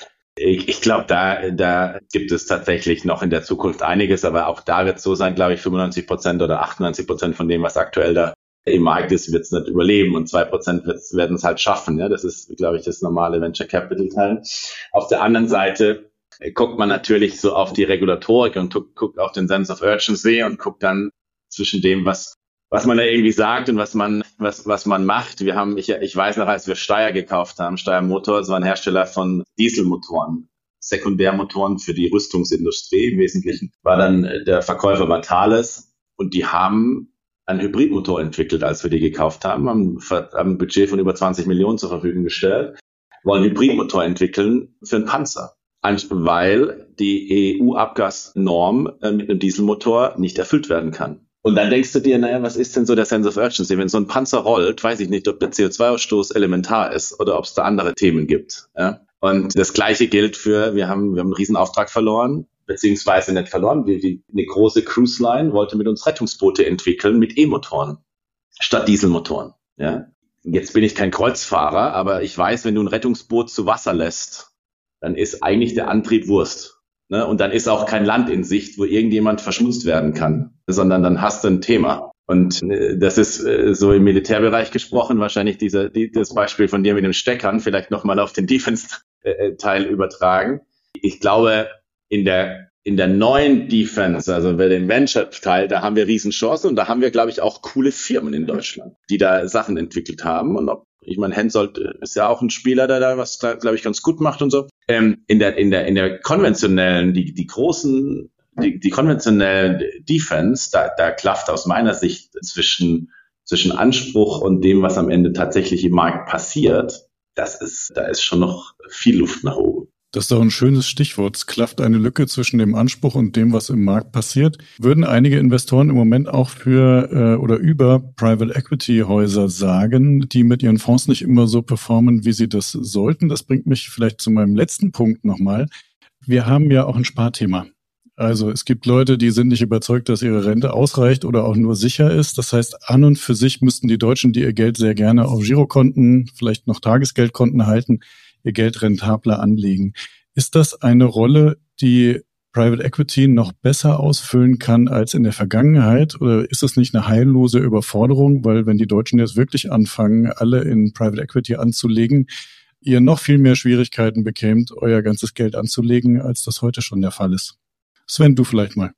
Ich, ich glaube, da, da gibt es tatsächlich noch in der Zukunft einiges, aber auch da wird es so sein, glaube ich, fünfundneunzig Prozent oder achtundneunzig Prozent von dem, was aktuell da im Markt ist, wird es nicht überleben und zwei Prozent werden es halt schaffen. Ja, das ist, glaube ich, das normale Venture Capital Teil. Auf der anderen Seite guckt man natürlich so auf die Regulatorik und guckt auf den Sense of Urgency und guckt dann zwischen dem, was was man da irgendwie sagt und was man was was man macht. Wir haben, ich, ich weiß noch, als wir Steyr gekauft haben, Steyr Motors war ein Hersteller von Dieselmotoren, Sekundärmotoren für die Rüstungsindustrie im Wesentlichen, war dann der Verkäufer war Thales und die haben einen Hybridmotor entwickelt, als wir die gekauft haben, haben, haben ein Budget von über zwanzig Millionen zur Verfügung gestellt, wollen einen Hybridmotor entwickeln für einen Panzer. Weil die E U-Abgasnorm äh, mit einem Dieselmotor nicht erfüllt werden kann. Und dann denkst du dir, naja, was ist denn so der Sense of Urgency? Wenn so ein Panzer rollt, weiß ich nicht, ob der C O zwei Ausstoß elementar ist oder ob es da andere Themen gibt. Ja? Und das Gleiche gilt für, wir haben, wir haben einen Riesenauftrag verloren, beziehungsweise nicht verloren, wie, wie eine große Cruise Line wollte mit uns Rettungsboote entwickeln mit E-Motoren statt Dieselmotoren. Ja? Jetzt bin ich kein Kreuzfahrer, aber ich weiß, wenn du ein Rettungsboot zu Wasser lässt, dann ist eigentlich der Antrieb Wurst. Ne? Und dann ist auch kein Land in Sicht, wo irgendjemand verschmutzt werden kann, sondern dann hast du ein Thema. Und äh, das ist äh, so im Militärbereich gesprochen, wahrscheinlich dieser, die, das Beispiel von dir mit den Steckern, vielleicht nochmal auf den Defense-Teil übertragen. Ich glaube, in der in der neuen Defense, also bei dem Venture-Teil, da haben wir Riesenchancen und da haben wir, glaube ich, auch coole Firmen in Deutschland, die da Sachen entwickelt haben. Und ob, ich meine, Hensoldt ist ja auch ein Spieler, der da was, glaube ich, ganz gut macht und so. Ähm, in der in der in der konventionellen, die die großen, die, die konventionellen Defense, da da klafft aus meiner Sicht zwischen zwischen Anspruch und dem, was am Ende tatsächlich im Markt passiert, das ist da ist schon noch viel Luft nach oben. Das ist doch ein schönes Stichwort. Es klafft eine Lücke zwischen dem Anspruch und dem, was im Markt passiert. Würden einige Investoren im Moment auch für äh, oder über Private Equity Häuser sagen, die mit ihren Fonds nicht immer so performen, wie sie das sollten? Das bringt mich vielleicht zu meinem letzten Punkt nochmal. Wir haben ja auch ein Sparthema. Also es gibt Leute, die sind nicht überzeugt, dass ihre Rente ausreicht oder auch nur sicher ist. Das heißt, an und für sich müssten die Deutschen, die ihr Geld sehr gerne auf Girokonten, vielleicht noch Tagesgeldkonten halten, ihr Geld rentabler anlegen. Ist das eine Rolle, die Private Equity noch besser ausfüllen kann als in der Vergangenheit? Oder ist es nicht eine heillose Überforderung? Weil wenn die Deutschen jetzt wirklich anfangen, alle in Private Equity anzulegen, ihr noch viel mehr Schwierigkeiten bekämt, euer ganzes Geld anzulegen, als das heute schon der Fall ist. Sven, du vielleicht mal.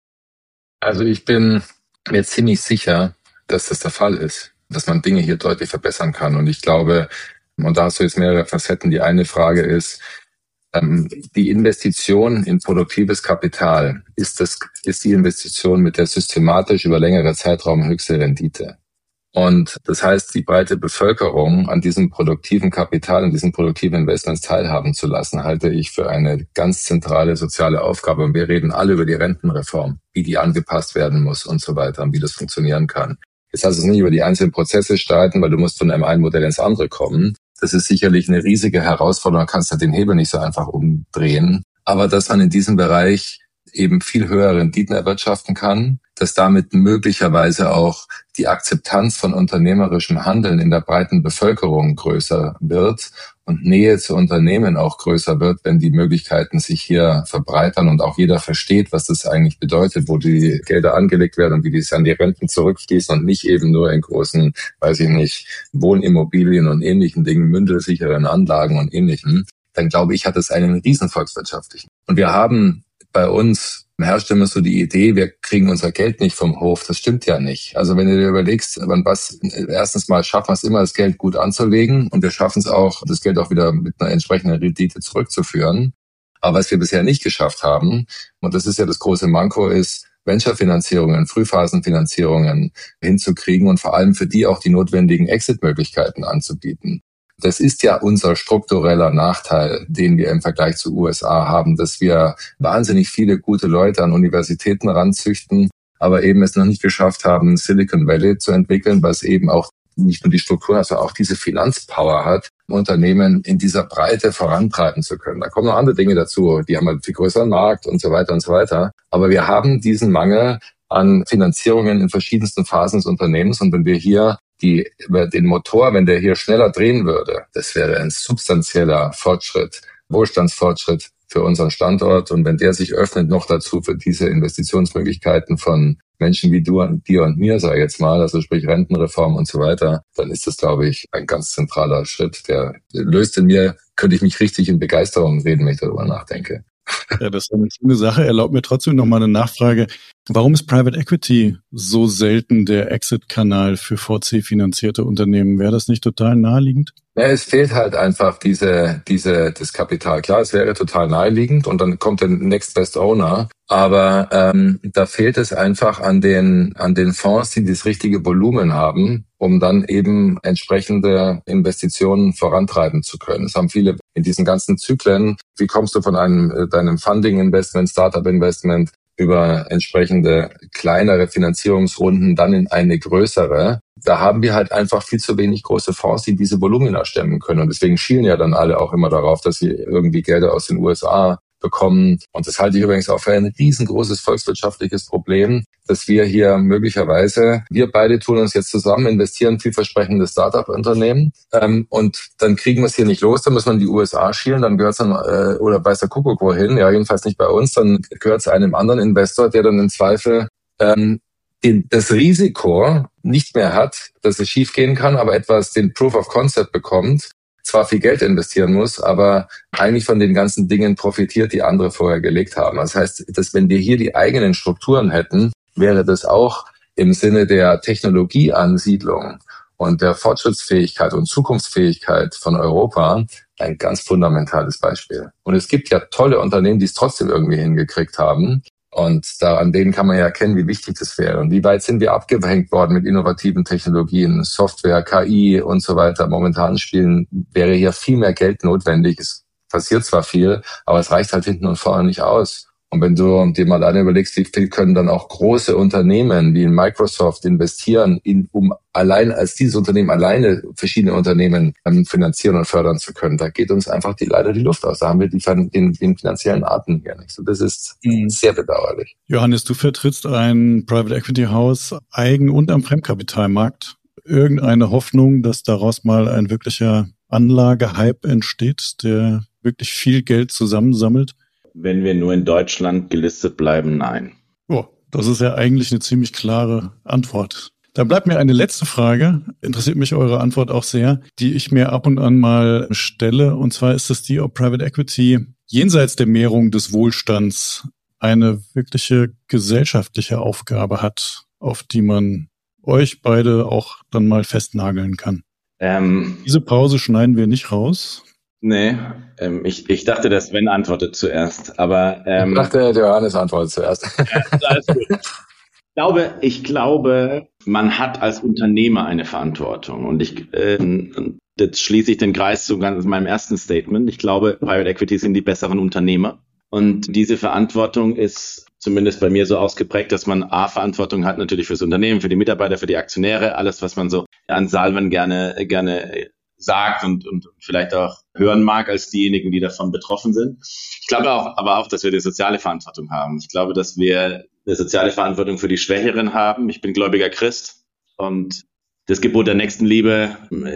Also ich bin mir ziemlich sicher, dass das der Fall ist, dass man Dinge hier deutlich verbessern kann. Und ich glaube, und da hast du jetzt mehrere Facetten. Die eine Frage ist, ähm, die Investition in produktives Kapital, ist das, ist die Investition mit der systematisch über längere Zeitraum höchste Rendite. Und das heißt, die breite Bevölkerung an diesem produktiven Kapital, an diesen produktiven Investments teilhaben zu lassen, halte ich für eine ganz zentrale soziale Aufgabe. Und wir reden alle über die Rentenreform, wie die angepasst werden muss und so weiter und wie das funktionieren kann. Jetzt heißt es nicht über die einzelnen Prozesse streiten, weil du musst von einem einen Modell ins andere kommen. Das ist sicherlich eine riesige Herausforderung, kannst du den Hebel nicht so einfach umdrehen. Aber dass man in diesem Bereich eben viel höhere Renditen erwirtschaften kann, dass damit möglicherweise auch die Akzeptanz von unternehmerischem Handeln in der breiten Bevölkerung größer wird und Nähe zu Unternehmen auch größer wird, wenn die Möglichkeiten sich hier verbreitern und auch jeder versteht, was das eigentlich bedeutet, wo die Gelder angelegt werden und wie die an die Renten zurückfließen und nicht eben nur in großen, weiß ich nicht, Wohnimmobilien und ähnlichen Dingen, mündelsicheren Anlagen und ähnlichem. Dann glaube ich, hat es einen riesen volkswirtschaftlichen. Und wir haben bei uns herrscht immer so die Idee, wir kriegen unser Geld nicht vom Hof. Das stimmt ja nicht. Also wenn du dir überlegst, was, erstens mal schaffen wir es immer, das Geld gut anzulegen und wir schaffen es auch, das Geld auch wieder mit einer entsprechenden Rendite zurückzuführen. Aber was wir bisher nicht geschafft haben, und das ist ja das große Manko, ist, Venture-Finanzierungen, Frühphasenfinanzierungen hinzukriegen und vor allem für die auch die notwendigen Exit-Möglichkeiten anzubieten. Das ist ja unser struktureller Nachteil, den wir im Vergleich zu U S A haben, dass wir wahnsinnig viele gute Leute an Universitäten ranzüchten, aber eben es noch nicht geschafft haben, Silicon Valley zu entwickeln, was eben auch nicht nur die Struktur, sondern auch diese Finanzpower hat, Unternehmen in dieser Breite vorantreiben zu können. Da kommen noch andere Dinge dazu, die haben einen viel größeren Markt und so weiter und so weiter. Aber wir haben diesen Mangel an Finanzierungen in verschiedensten Phasen des Unternehmens und wenn wir hier die, den Motor, wenn der hier schneller drehen würde, das wäre ein substanzieller Fortschritt, Wohlstandsfortschritt für unseren Standort. Und wenn der sich öffnet, noch dazu für diese Investitionsmöglichkeiten von Menschen wie du und dir und mir, sage ich jetzt mal, also sprich Rentenreform und so weiter, dann ist das, glaube ich, ein ganz zentraler Schritt, der löst in mir, könnte ich mich richtig in Begeisterung reden, wenn ich darüber nachdenke. Ja, das ist eine schöne Sache. Erlaubt mir trotzdem noch mal eine Nachfrage. Warum ist Private Equity so selten der Exit-Kanal für V C-finanzierte Unternehmen? Wäre das nicht total naheliegend? Ja, es fehlt halt einfach diese, diese, das Kapital. Klar, es wäre total naheliegend und dann kommt der Next Best Owner. Aber ähm, da fehlt es einfach an den, an den Fonds, die das richtige Volumen haben, um dann eben entsprechende Investitionen vorantreiben zu können. Es haben viele in diesen ganzen Zyklen. Wie kommst du von einem deinem Funding-Investment, Startup-Investment über entsprechende kleinere Finanzierungsrunden dann in eine größere? Da haben wir halt einfach viel zu wenig große Fonds, die diese Volumina stemmen können. Und deswegen schielen ja dann alle auch immer darauf, dass sie irgendwie Gelder aus den U S A bekommen. Und das halte ich übrigens auch für ein riesengroßes volkswirtschaftliches Problem, dass wir hier möglicherweise, wir beide tun uns jetzt zusammen, investieren vielversprechende Startup-Unternehmen ähm, und dann kriegen wir es hier nicht los, dann muss man in die U S A schielen, dann gehört es dann, äh, oder weiß der Kuckuck wohin, ja jedenfalls nicht bei uns, dann gehört es einem anderen Investor, der dann im Zweifel ähm, den, das Risiko nicht mehr hat, dass es schiefgehen kann, aber etwas den Proof of Concept bekommt, zwar viel Geld investieren muss, aber eigentlich von den ganzen Dingen profitiert, die andere vorher gelegt haben. Das heißt, dass wenn wir hier die eigenen Strukturen hätten, wäre das auch im Sinne der Technologieansiedlung und der Fortschrittsfähigkeit und Zukunftsfähigkeit von Europa ein ganz fundamentales Beispiel. Und es gibt ja tolle Unternehmen, die es trotzdem irgendwie hingekriegt haben. Und da an denen kann man ja erkennen, wie wichtig das wäre. Und wie weit sind wir abgehängt worden mit innovativen Technologien, Software, K I und so weiter. Momentan spielen, wäre hier viel mehr Geld notwendig. Es passiert zwar viel, aber es reicht halt hinten und vorne nicht aus. Und wenn du dir mal alleine überlegst, wie viel können dann auch große Unternehmen wie Microsoft investieren, in, um allein als dieses Unternehmen alleine verschiedene Unternehmen ähm, finanzieren und fördern zu können. Da geht uns einfach die, leider die Luft aus. Da haben wir die, den, den finanziellen Atem hier nicht. So, das ist mhm. sehr bedauerlich. Johannes, du vertrittst ein Private Equity House Eigen- und am Fremdkapitalmarkt. Irgendeine Hoffnung, dass daraus mal ein wirklicher Anlagehype entsteht, der wirklich viel Geld zusammensammelt? Wenn wir nur in Deutschland gelistet bleiben, nein. Oh, das ist ja eigentlich eine ziemlich klare Antwort. Da bleibt mir eine letzte Frage, interessiert mich eure Antwort auch sehr, die ich mir ab und an mal stelle. Und zwar ist es die, ob Private Equity jenseits der Mehrung des Wohlstands eine wirkliche gesellschaftliche Aufgabe hat, auf die man euch beide auch dann mal festnageln kann. Ähm, Diese Pause schneiden wir nicht raus. Nee, ähm, ich, ich dachte, dass Sven antwortet zuerst, aber ähm, ich dachte, Johannes antwortet zuerst. Alles gut. Ich glaube, ich glaube, man hat als Unternehmer eine Verantwortung und ich äh, jetzt schließe ich den Kreis zu ganz meinem ersten Statement. Ich glaube, Private Equity sind die besseren Unternehmer und diese Verantwortung ist zumindest bei mir so ausgeprägt, dass man A, Verantwortung hat natürlich fürs Unternehmen, für die Mitarbeiter, für die Aktionäre, alles, was man so an Salven gerne gerne sagt und, und vielleicht auch hören mag als diejenigen, die davon betroffen sind. Ich glaube auch, aber auch, dass wir eine soziale Verantwortung haben. Ich glaube, dass wir eine soziale Verantwortung für die Schwächeren haben. Ich bin gläubiger Christ und das Gebot der Nächstenliebe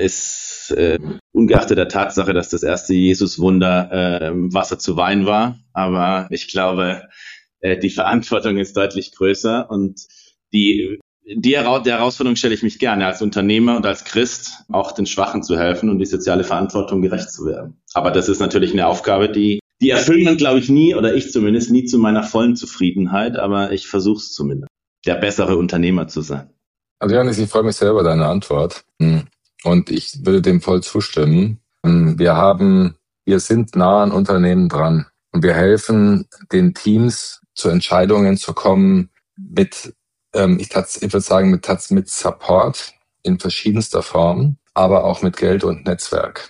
ist äh, ungeachtet der Tatsache, dass das erste Jesuswunder äh, Wasser zu Wein war. Aber ich glaube, äh, die Verantwortung ist deutlich größer und die Die, Hera- der Herausforderung stelle ich mich gerne als Unternehmer und als Christ, auch den Schwachen zu helfen und die soziale Verantwortung gerecht zu werden. Aber das ist natürlich eine Aufgabe, die, die erfüllt man, glaube ich, nie, oder ich zumindest, nie zu meiner vollen Zufriedenheit, aber ich versuche es zumindest, der bessere Unternehmer zu sein. Also Janis, ich freue mich sehr über deine Antwort und ich würde dem voll zustimmen. Wir haben, wir sind nah an Unternehmen dran und wir helfen den Teams zu Entscheidungen zu kommen mit Ich, ich würde sagen, mit, mit Support in verschiedenster Form, aber auch mit Geld und Netzwerk.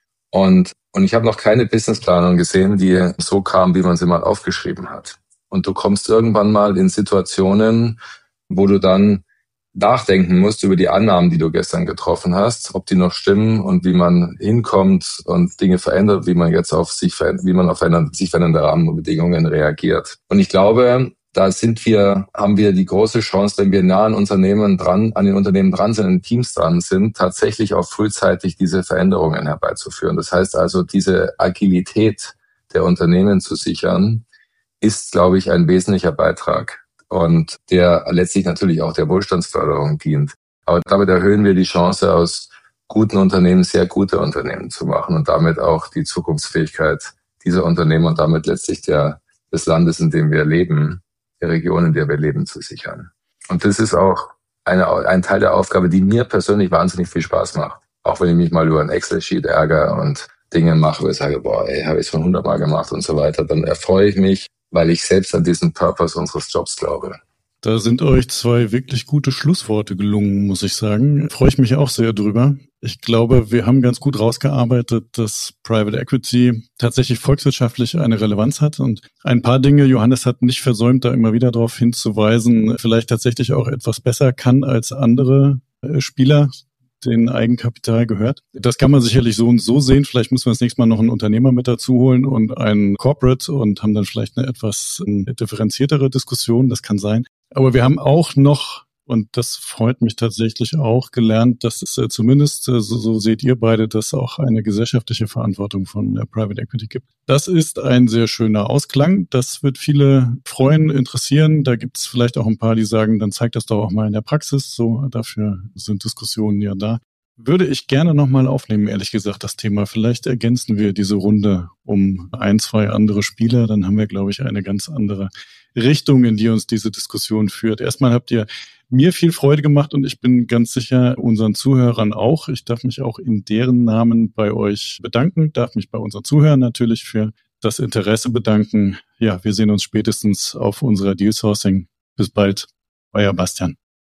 Und, und ich habe noch keine Businessplanung gesehen, die so kam, wie man sie mal aufgeschrieben hat. Und du kommst irgendwann mal in Situationen, wo du dann nachdenken musst über die Annahmen, die du gestern getroffen hast, ob die noch stimmen und wie man hinkommt und Dinge verändert, wie man jetzt auf sich, wie man auf sich verändernde Rahmenbedingungen reagiert. Und ich glaube, da sind wir, haben wir die große Chance, wenn wir nah an Unternehmen dran, an den Unternehmen dran sind, an Teams dran sind, tatsächlich auch frühzeitig diese Veränderungen herbeizuführen. Das heißt also, diese Agilität der Unternehmen zu sichern, ist, glaube ich, ein wesentlicher Beitrag und der letztlich natürlich auch der Wohlstandsförderung dient. Aber damit erhöhen wir die Chance, aus guten Unternehmen sehr gute Unternehmen zu machen und damit auch die Zukunftsfähigkeit dieser Unternehmen und damit letztlich der, des Landes, in dem wir leben, der Region, in der wir leben, zu sichern. Und das ist auch eine, ein Teil der Aufgabe, die mir persönlich wahnsinnig viel Spaß macht. Auch wenn ich mich mal über ein Excel-Sheet ärgere und Dinge mache, wo ich sage, boah, ey, habe ich es schon hundertmal gemacht und so weiter, dann erfreue ich mich, weil ich selbst an diesen Purpose unseres Jobs glaube. Da sind euch zwei wirklich gute Schlussworte gelungen, muss ich sagen. Freue ich mich auch sehr drüber. Ich glaube, wir haben ganz gut rausgearbeitet, dass Private Equity tatsächlich volkswirtschaftlich eine Relevanz hat. Und ein paar Dinge, Johannes hat nicht versäumt, da immer wieder darauf hinzuweisen, vielleicht tatsächlich auch etwas besser kann als andere Spieler, denen Eigenkapital gehört. Das kann man sicherlich so und so sehen. Vielleicht müssen wir das nächste Mal noch einen Unternehmer mit dazu holen und einen Corporate und haben dann vielleicht eine etwas differenziertere Diskussion. Das kann sein. Aber wir haben auch noch, und das freut mich tatsächlich auch, gelernt, dass es äh, zumindest, äh, so, so seht ihr beide, dass auch eine gesellschaftliche Verantwortung von äh, Private Equity gibt. Das ist ein sehr schöner Ausklang. Das wird viele freuen, interessieren. Da gibt es vielleicht auch ein paar, die sagen, dann zeigt das doch auch mal in der Praxis. So, dafür sind Diskussionen ja da. Würde ich gerne nochmal aufnehmen, ehrlich gesagt, das Thema. Vielleicht ergänzen wir diese Runde um ein, zwei andere Spieler. Dann haben wir, glaube ich, eine ganz andere Richtung, in die uns diese Diskussion führt. Erstmal habt ihr mir viel Freude gemacht und ich bin ganz sicher unseren Zuhörern auch. Ich darf mich auch in deren Namen bei euch bedanken, darf mich bei unseren Zuhörern natürlich für das Interesse bedanken. Ja, wir sehen uns spätestens auf unserer Deal Sourcing. Bis bald, euer Bastian.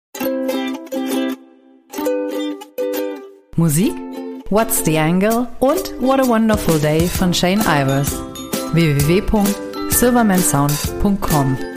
Musik, What's the Angle und What a Wonderful Day von Shane Ivers. w w w punkt silverman sound punkt com